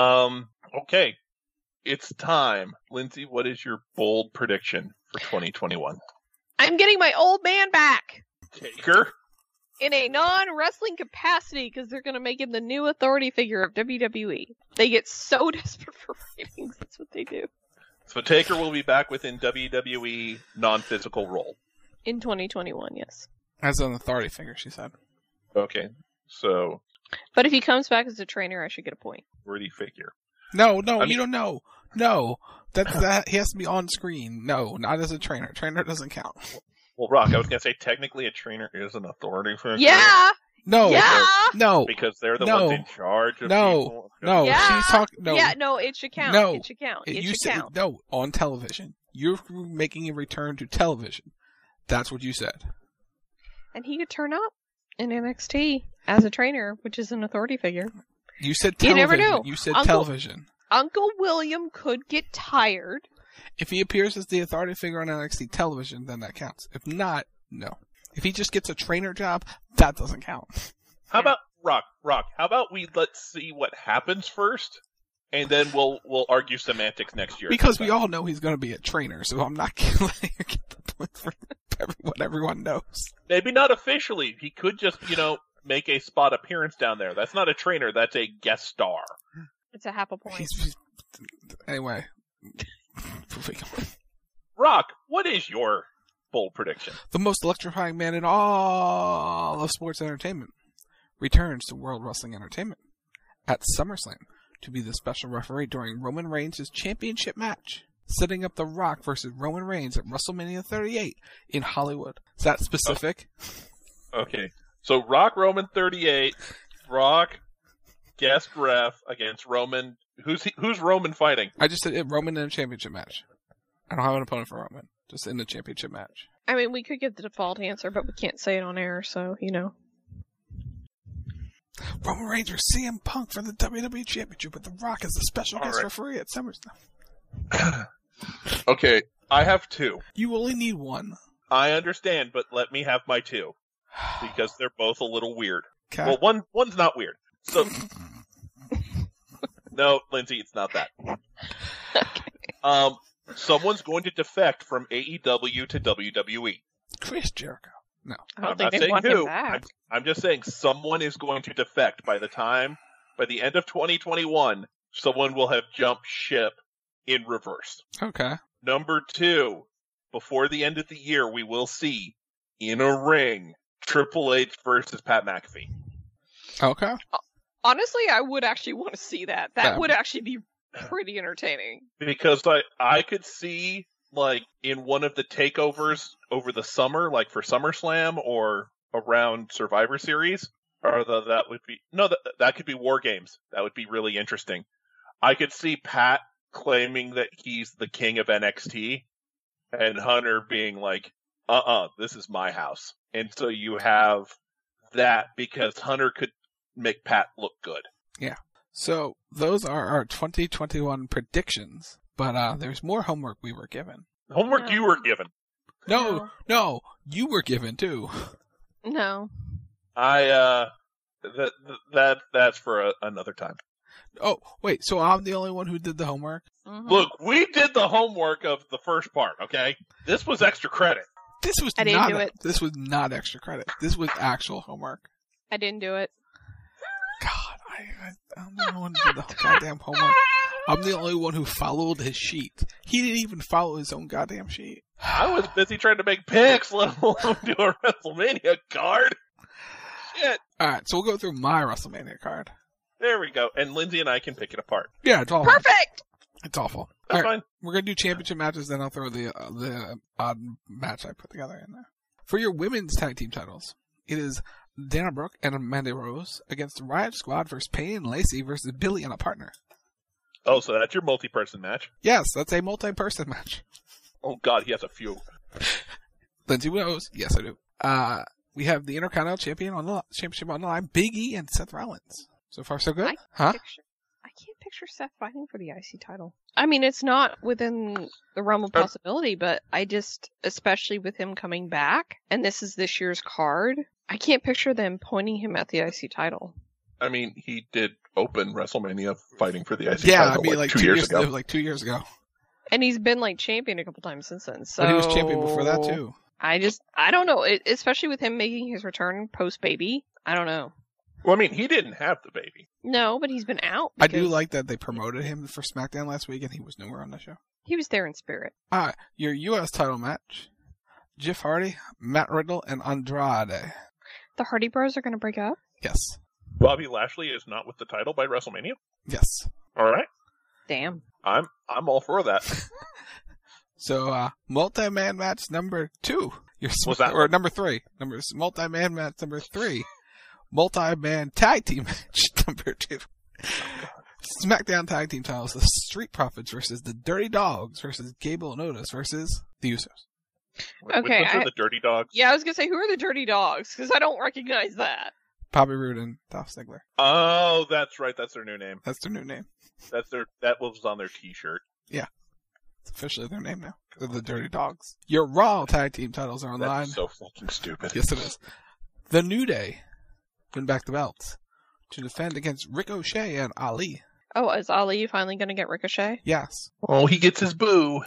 Okay. It's time. Lindsay, what is your bold prediction for 2021? I'm getting my old man back! Taker? In a non-wrestling capacity, because they're going to make him the new authority figure of WWE. They get so desperate for ratings, that's what they do. So Taker will be back within WWE non-physical role. In 2021, yes. As an authority figure, she said. Okay, so... But if he comes back as a trainer, I should get a point. Worthy figure. No, you don't know. No. That he has to be on screen. No, not as a trainer. Trainer doesn't count. Well, Rock, I was going to say technically a trainer is an authority figure. Yeah! No. Yeah! No. Because they're the ones in charge of people. No. Yeah. She's talking. No. Yeah, no, it should count. No. It should count. It you should said, count. No, on television. You're making a return to television. That's what you said. And he could turn up in NXT as a trainer, which is an authority figure. You said television. television. You never know. You said television. Uncle William could get tired. If he appears as the authority figure on NXT television, then that counts. If not, no. If he just gets a trainer job, that doesn't count. How about Rock? How about let's see what happens first, and then we'll argue semantics next year. Because we all know he's going to be a trainer, so I'm not going to let you get the point for what everyone knows. Maybe not officially. He could just, make a spot appearance down there. That's not a trainer. That's a guest star. It's a half a point. Anyway. Rock, what is your bold prediction. The most electrifying man in all of sports entertainment returns to World Wrestling Entertainment at SummerSlam to be the special referee during Roman Reigns' championship match, setting up The Rock versus Roman Reigns at WrestleMania 38 in Hollywood. Is that specific? Okay. So Rock Roman 38, Rock guest ref against Roman. Who's Roman fighting? I just said Roman in a championship match. I don't have an opponent for Roman. Just in the championship match. I mean, we could give the default answer, but we can't say it on air, so, you know. Roman Reigns or CM Punk for the WWE Championship with The Rock as the special guest referee at SummerSlam. Okay, I have two. You only need one. I understand, but let me have my two. Because they're both a little weird. Okay. Well, one's not weird. So, no, Lindsay, it's not that. Okay. Someone's going to defect from AEW to WWE. Chris Jericho. No. I'm not saying who. I'm just saying someone is going to defect by the end of 2021, someone will have jumped ship in reverse. Okay. Number two, before the end of the year, we will see in a ring Triple H versus Pat McAfee. Okay. Honestly, I would actually want to see that. That would actually be pretty entertaining. Because I could see, like, in one of the takeovers over the summer, like for SummerSlam or around Survivor Series, or that could be War Games. That would be really interesting. I could see Pat claiming that he's the king of NXT, and Hunter being like, this is my house. And so you have that because Hunter could make Pat look good. Yeah. So those are our 2021 predictions, but there's more homework we were given. Homework you were given. No, you were given too. No. That's for another time. Oh, wait, so I'm the only one who did the homework? Mm-hmm. Look, we did the homework of the first part, okay? This was extra credit. This was not extra credit. This was actual homework. I didn't do it. God, I'm the only one who did the goddamn homework. I'm the only one who followed his sheet. He didn't even follow his own goddamn sheet. I was busy trying to make picks, let alone do a WrestleMania card. Shit. Alright, so we'll go through my WrestleMania card. There we go. And Lindsay and I can pick it apart. Yeah, it's awful. Perfect! It's awful. That's fine. We're going to do championship matches, then I'll throw the odd match I put together in there. For your women's tag team titles, it is Dana Brooke and Amanda Rose against the Riot Squad versus Payne and Lacey versus Billy and a partner. Oh, so that's your multi-person match? Yes, that's a multi-person match. Oh, God, he has a few. Lindsay knows. Yes, I do. We have the Intercontinental Championship on the line, Big E and Seth Rollins. So far, so good? I can't picture Seth fighting for the IC title. I mean, it's not within the realm of possibility, but I just, especially with him coming back, and this is this year's card, I can't picture them pointing him at the IC title. I mean, he did open WrestleMania fighting for the IC title. Yeah, I mean, like 2 years ago. Like 2 years ago. And he's been like champion a couple times since then. So but he was champion before that too. I don't know. Especially with him making his return post baby. I don't know. Well, I mean, he didn't have the baby. No, but he's been out. I do like that they promoted him for SmackDown last week, and he was nowhere on the show. He was there in spirit. Your U.S. title match: Jeff Hardy, Matt Riddle, and Andrade. The Hardy Bros are going to break up? Yes. Bobby Lashley is not with the title by WrestleMania? Yes. All right. Damn. I'm all for that. So, multi-man match number 2. Number 3. Multi-man match number 3. Multi-man tag team match number 2. SmackDown tag team titles: the Street Profits versus the Dirty Dogs versus Gable and Otis versus the Usos. Okay. Which ones are the Dirty Dogs? Yeah, I was going to say, who are the Dirty Dogs? Because I don't recognize that. Bobby Roode and Dolph Ziggler. Oh, that's right. That's their new name. That was on their T-shirt. Yeah. It's officially their name now. They're the Dirty Dogs. Your Raw tag team titles are on the line. That's so fucking stupid. Yes, it is. The New Day win back the belts to defend against Ricochet and Ali. Oh, is Ali finally going to get Ricochet? Yes. Oh, he gets his boo.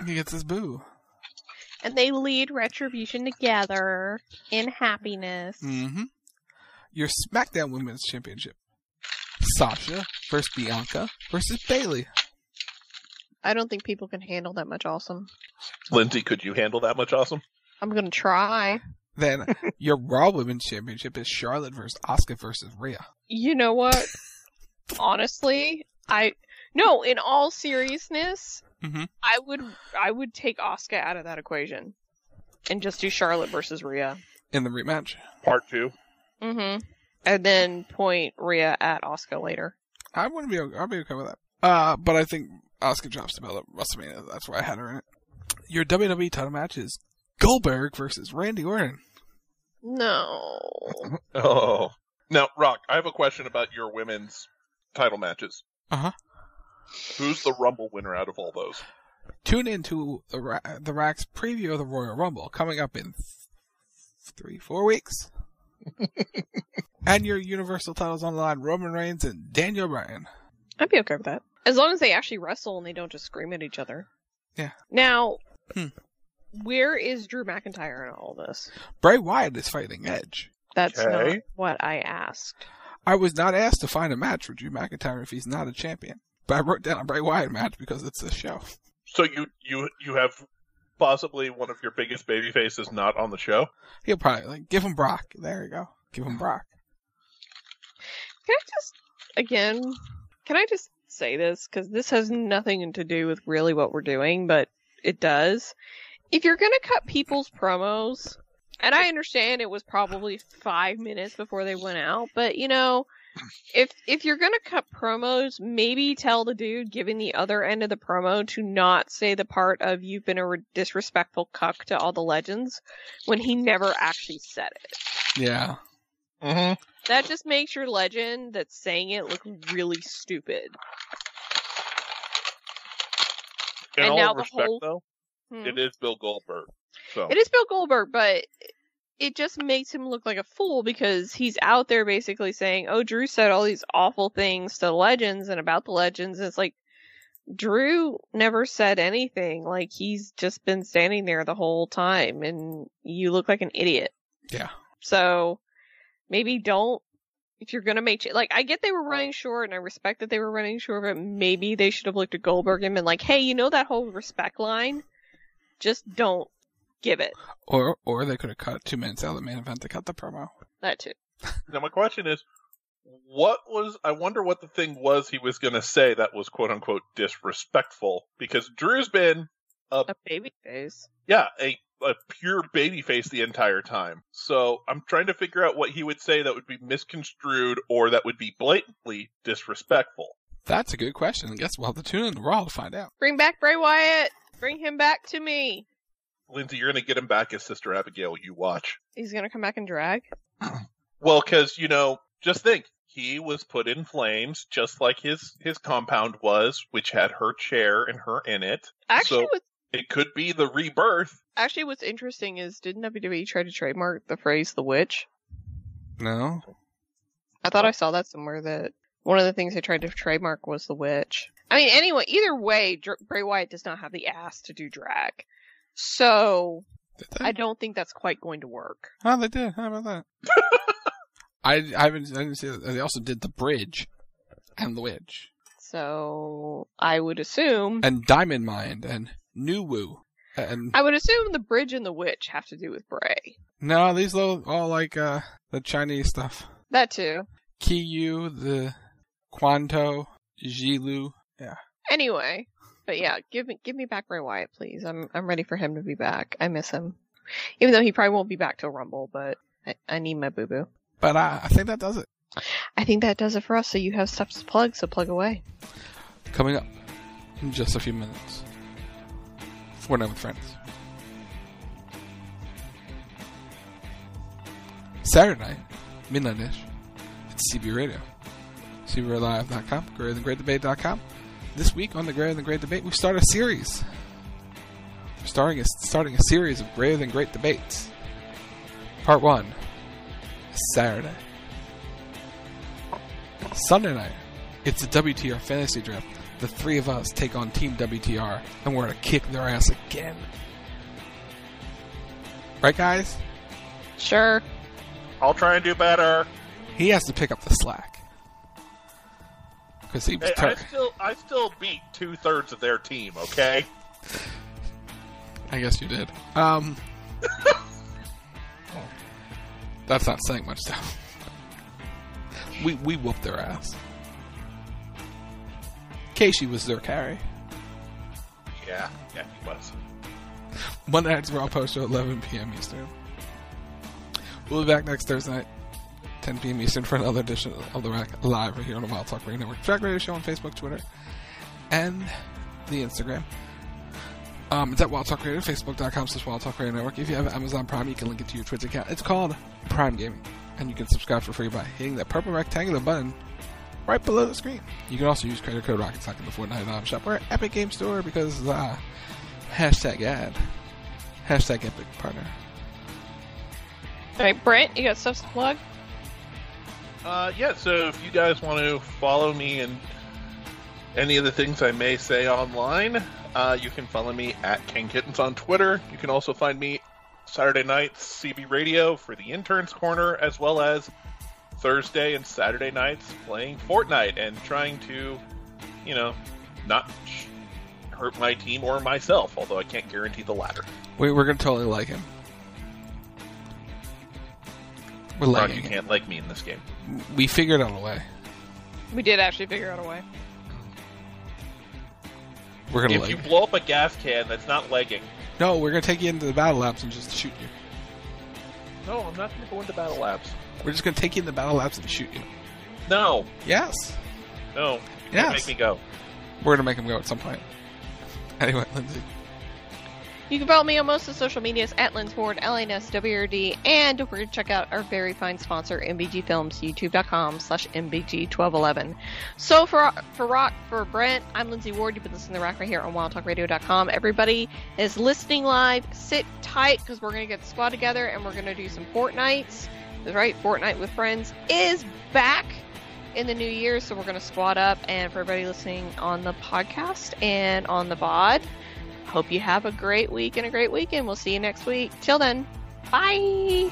And they lead Retribution together in happiness. Mm-hmm. Your SmackDown Women's Championship: Sasha versus Bianca versus Bayley. I don't think people can handle that much awesome. Lindsay, could you handle that much awesome? I'm gonna try. Then your Raw Women's Championship is Charlotte versus Asuka versus Rhea. You know what? Honestly, in all seriousness, I would take Asuka out of that equation and just do Charlotte versus Rhea in the rematch. Part 2. And then point Rhea at Asuka later. I'll be okay with that. But I think Asuka drops the belt at WrestleMania. That's why I had her in it. Your WWE title match is Goldberg versus Randy Orton. No. Oh. Now, Rock, I have a question about your women's title matches. Uh-huh. Who's the Rumble winner out of all those? Tune into the Rack's preview of the Royal Rumble coming up in 3-4 weeks. And your Universal titles on the line, Roman Reigns and Daniel Bryan. I'd be okay with that. As long as they actually wrestle and they don't just scream at each other. Yeah. Now, where is Drew McIntyre in all this? Bray Wyatt is fighting Edge. That's not what I asked. I was not asked to find a match for Drew McIntyre if he's not a champion. But I wrote down a Bray Wyatt match because it's a show. So you have possibly one of your biggest baby faces not on the show? He'll probably, give him Brock. There you go. Give him Brock. Can I just say this? Because this has nothing to do with really what we're doing, but it does. If you're going to cut people's promos, and I understand it was probably 5 minutes before they went out, but if you're going to cut promos, maybe tell the dude giving the other end of the promo to not say the part of you've been a disrespectful cuck to all the legends when he never actually said it. Yeah. Mm-hmm. That just makes your legend that's saying it look really stupid. In all respect, though, it is Bill Goldberg. So. It is Bill Goldberg, but it just makes him look like a fool because he's out there basically saying, oh, Drew said all these awful things to the legends and about the legends. And it's like, Drew never said anything. Like, he's just been standing there the whole time and you look like an idiot. Yeah. So, maybe don't, if you're gonna make, I get they were running short and I respect that they were running short, but maybe they should have looked at Goldberg and been like, hey, that whole respect line? Just don't give it. Or they could have cut 2 minutes out of the main event to cut the promo. That too. Now my question is, I wonder what the thing was he was gonna say that was quote unquote disrespectful, because Drew's been a babyface. Yeah, a pure babyface the entire time. So I'm trying to figure out what he would say that would be misconstrued or that would be blatantly disrespectful. That's a good question. I guess we'll have to tune in to Raw to find out. Bring back Bray Wyatt. Bring him back to me. Lindsay, you're going to get him back as Sister Abigail. You watch. He's going to come back and drag? Well, because, just think. He was put in flames, just like his compound was, which had her chair and her in it. Actually, it could be the rebirth. Actually, what's interesting is, didn't WWE try to trademark the phrase "the witch"? No. I thought I saw that somewhere, that one of the things they tried to trademark was the witch. I mean, anyway, either way, Bray Wyatt does not have the ass to do drag. So, I don't think that's quite going to work. Oh, they did. How about that? I didn't see that. They also did the bridge and the witch. So, I would assume... And Diamond Mind and New Woo. And I would assume the bridge and the witch have to do with Bray. No, these all like the Chinese stuff. That too. Kiyu, the Kwanto, Jilu. Yeah. Anyway, but yeah, give me back Bray Wyatt, please. I'm ready for him to be back. I miss him. Even though he probably won't be back till Rumble, but I need my boo-boo. But I think that does it. I think that does it for us, so you have stuff to plug, so plug away. Coming up in just a few minutes. Fortnite with Friends. Saturday night, midnight-ish, it's CB Radio. CBRadio.com, GreaterThanGreatDebate.com. This week on the Greater Than Great Debate, we start a series. We're starting a series of Greater Than Great Debates. Part 1 is Saturday. Sunday night, it's a WTR Fantasy Draft. The three of us take on Team WTR, and we're going to kick their ass again. Right, guys? Sure. I'll try and do better. He has to pick up the slack. Because he was I still beat 2/3 of their team, okay? I guess you did. That's not saying much, though. We whooped their ass. Casey was their carry. Yeah, he was. Monday night's Raw post show at 11 p.m. Eastern. We'll be back next Thursday night, 10 p.m. Eastern, for another edition of The Rack live right here on the Wild Talk Radio Network. Rack Radio Show on Facebook, Twitter, and the Instagram. It's at Wild Talk Radio, Facebook.com/Wild Talk Radio Network. If you have Amazon Prime, you can link it to your Twitch account. It's called Prime Gaming, and you can subscribe for free by hitting that purple rectangular button right below the screen. You can also use creator code RocketSock in the Fortnite item shop or Epic Game Store because hashtag ad. Hashtag Epic Partner. Alright, Brent, you got stuff to plug? Yeah, so if you guys want to follow me and any of the things I may say online, you can follow me at King Kittens on Twitter. You can also find me Saturday nights, CB Radio for the Interns Corner, as well as Thursday and Saturday nights playing Fortnite and trying to, not hurt my team or myself, although I can't guarantee the latter. We're going to totally like him. We're Ron, liking you him. can't like me in this game. We figured out a way. We did actually figure out a way. We're going to If like you him. blow up a gas can, that's not legging. No, we're going to take you into the battle labs and just shoot you. No, I'm not going to go into battle labs. We're just going to take you in the battle labs and shoot you. No. Yes. No. Yes. Make me go. We're going to make him go at some point. Anyway, Lindsay. You can follow me on most of the social medias at Linsward, LNSWRD, and don't forget to check out our very fine sponsor, MBG Films, youtube.com/MBG1211. So for Brent, I'm Lindsay Ward. You've been listening to Rock right here on WildTalkRadio.com. Everybody is listening live. Sit tight because we're going to get the squad together and we're going to do some Fortnites. That's right, Fortnite with Friends is back in the new year, so we're going to squad up. And for everybody listening on the podcast and on the VOD, hope you have a great week and a great weekend. We'll see you next week. Till then, bye!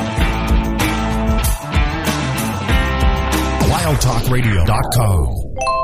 WildTalkRadio.com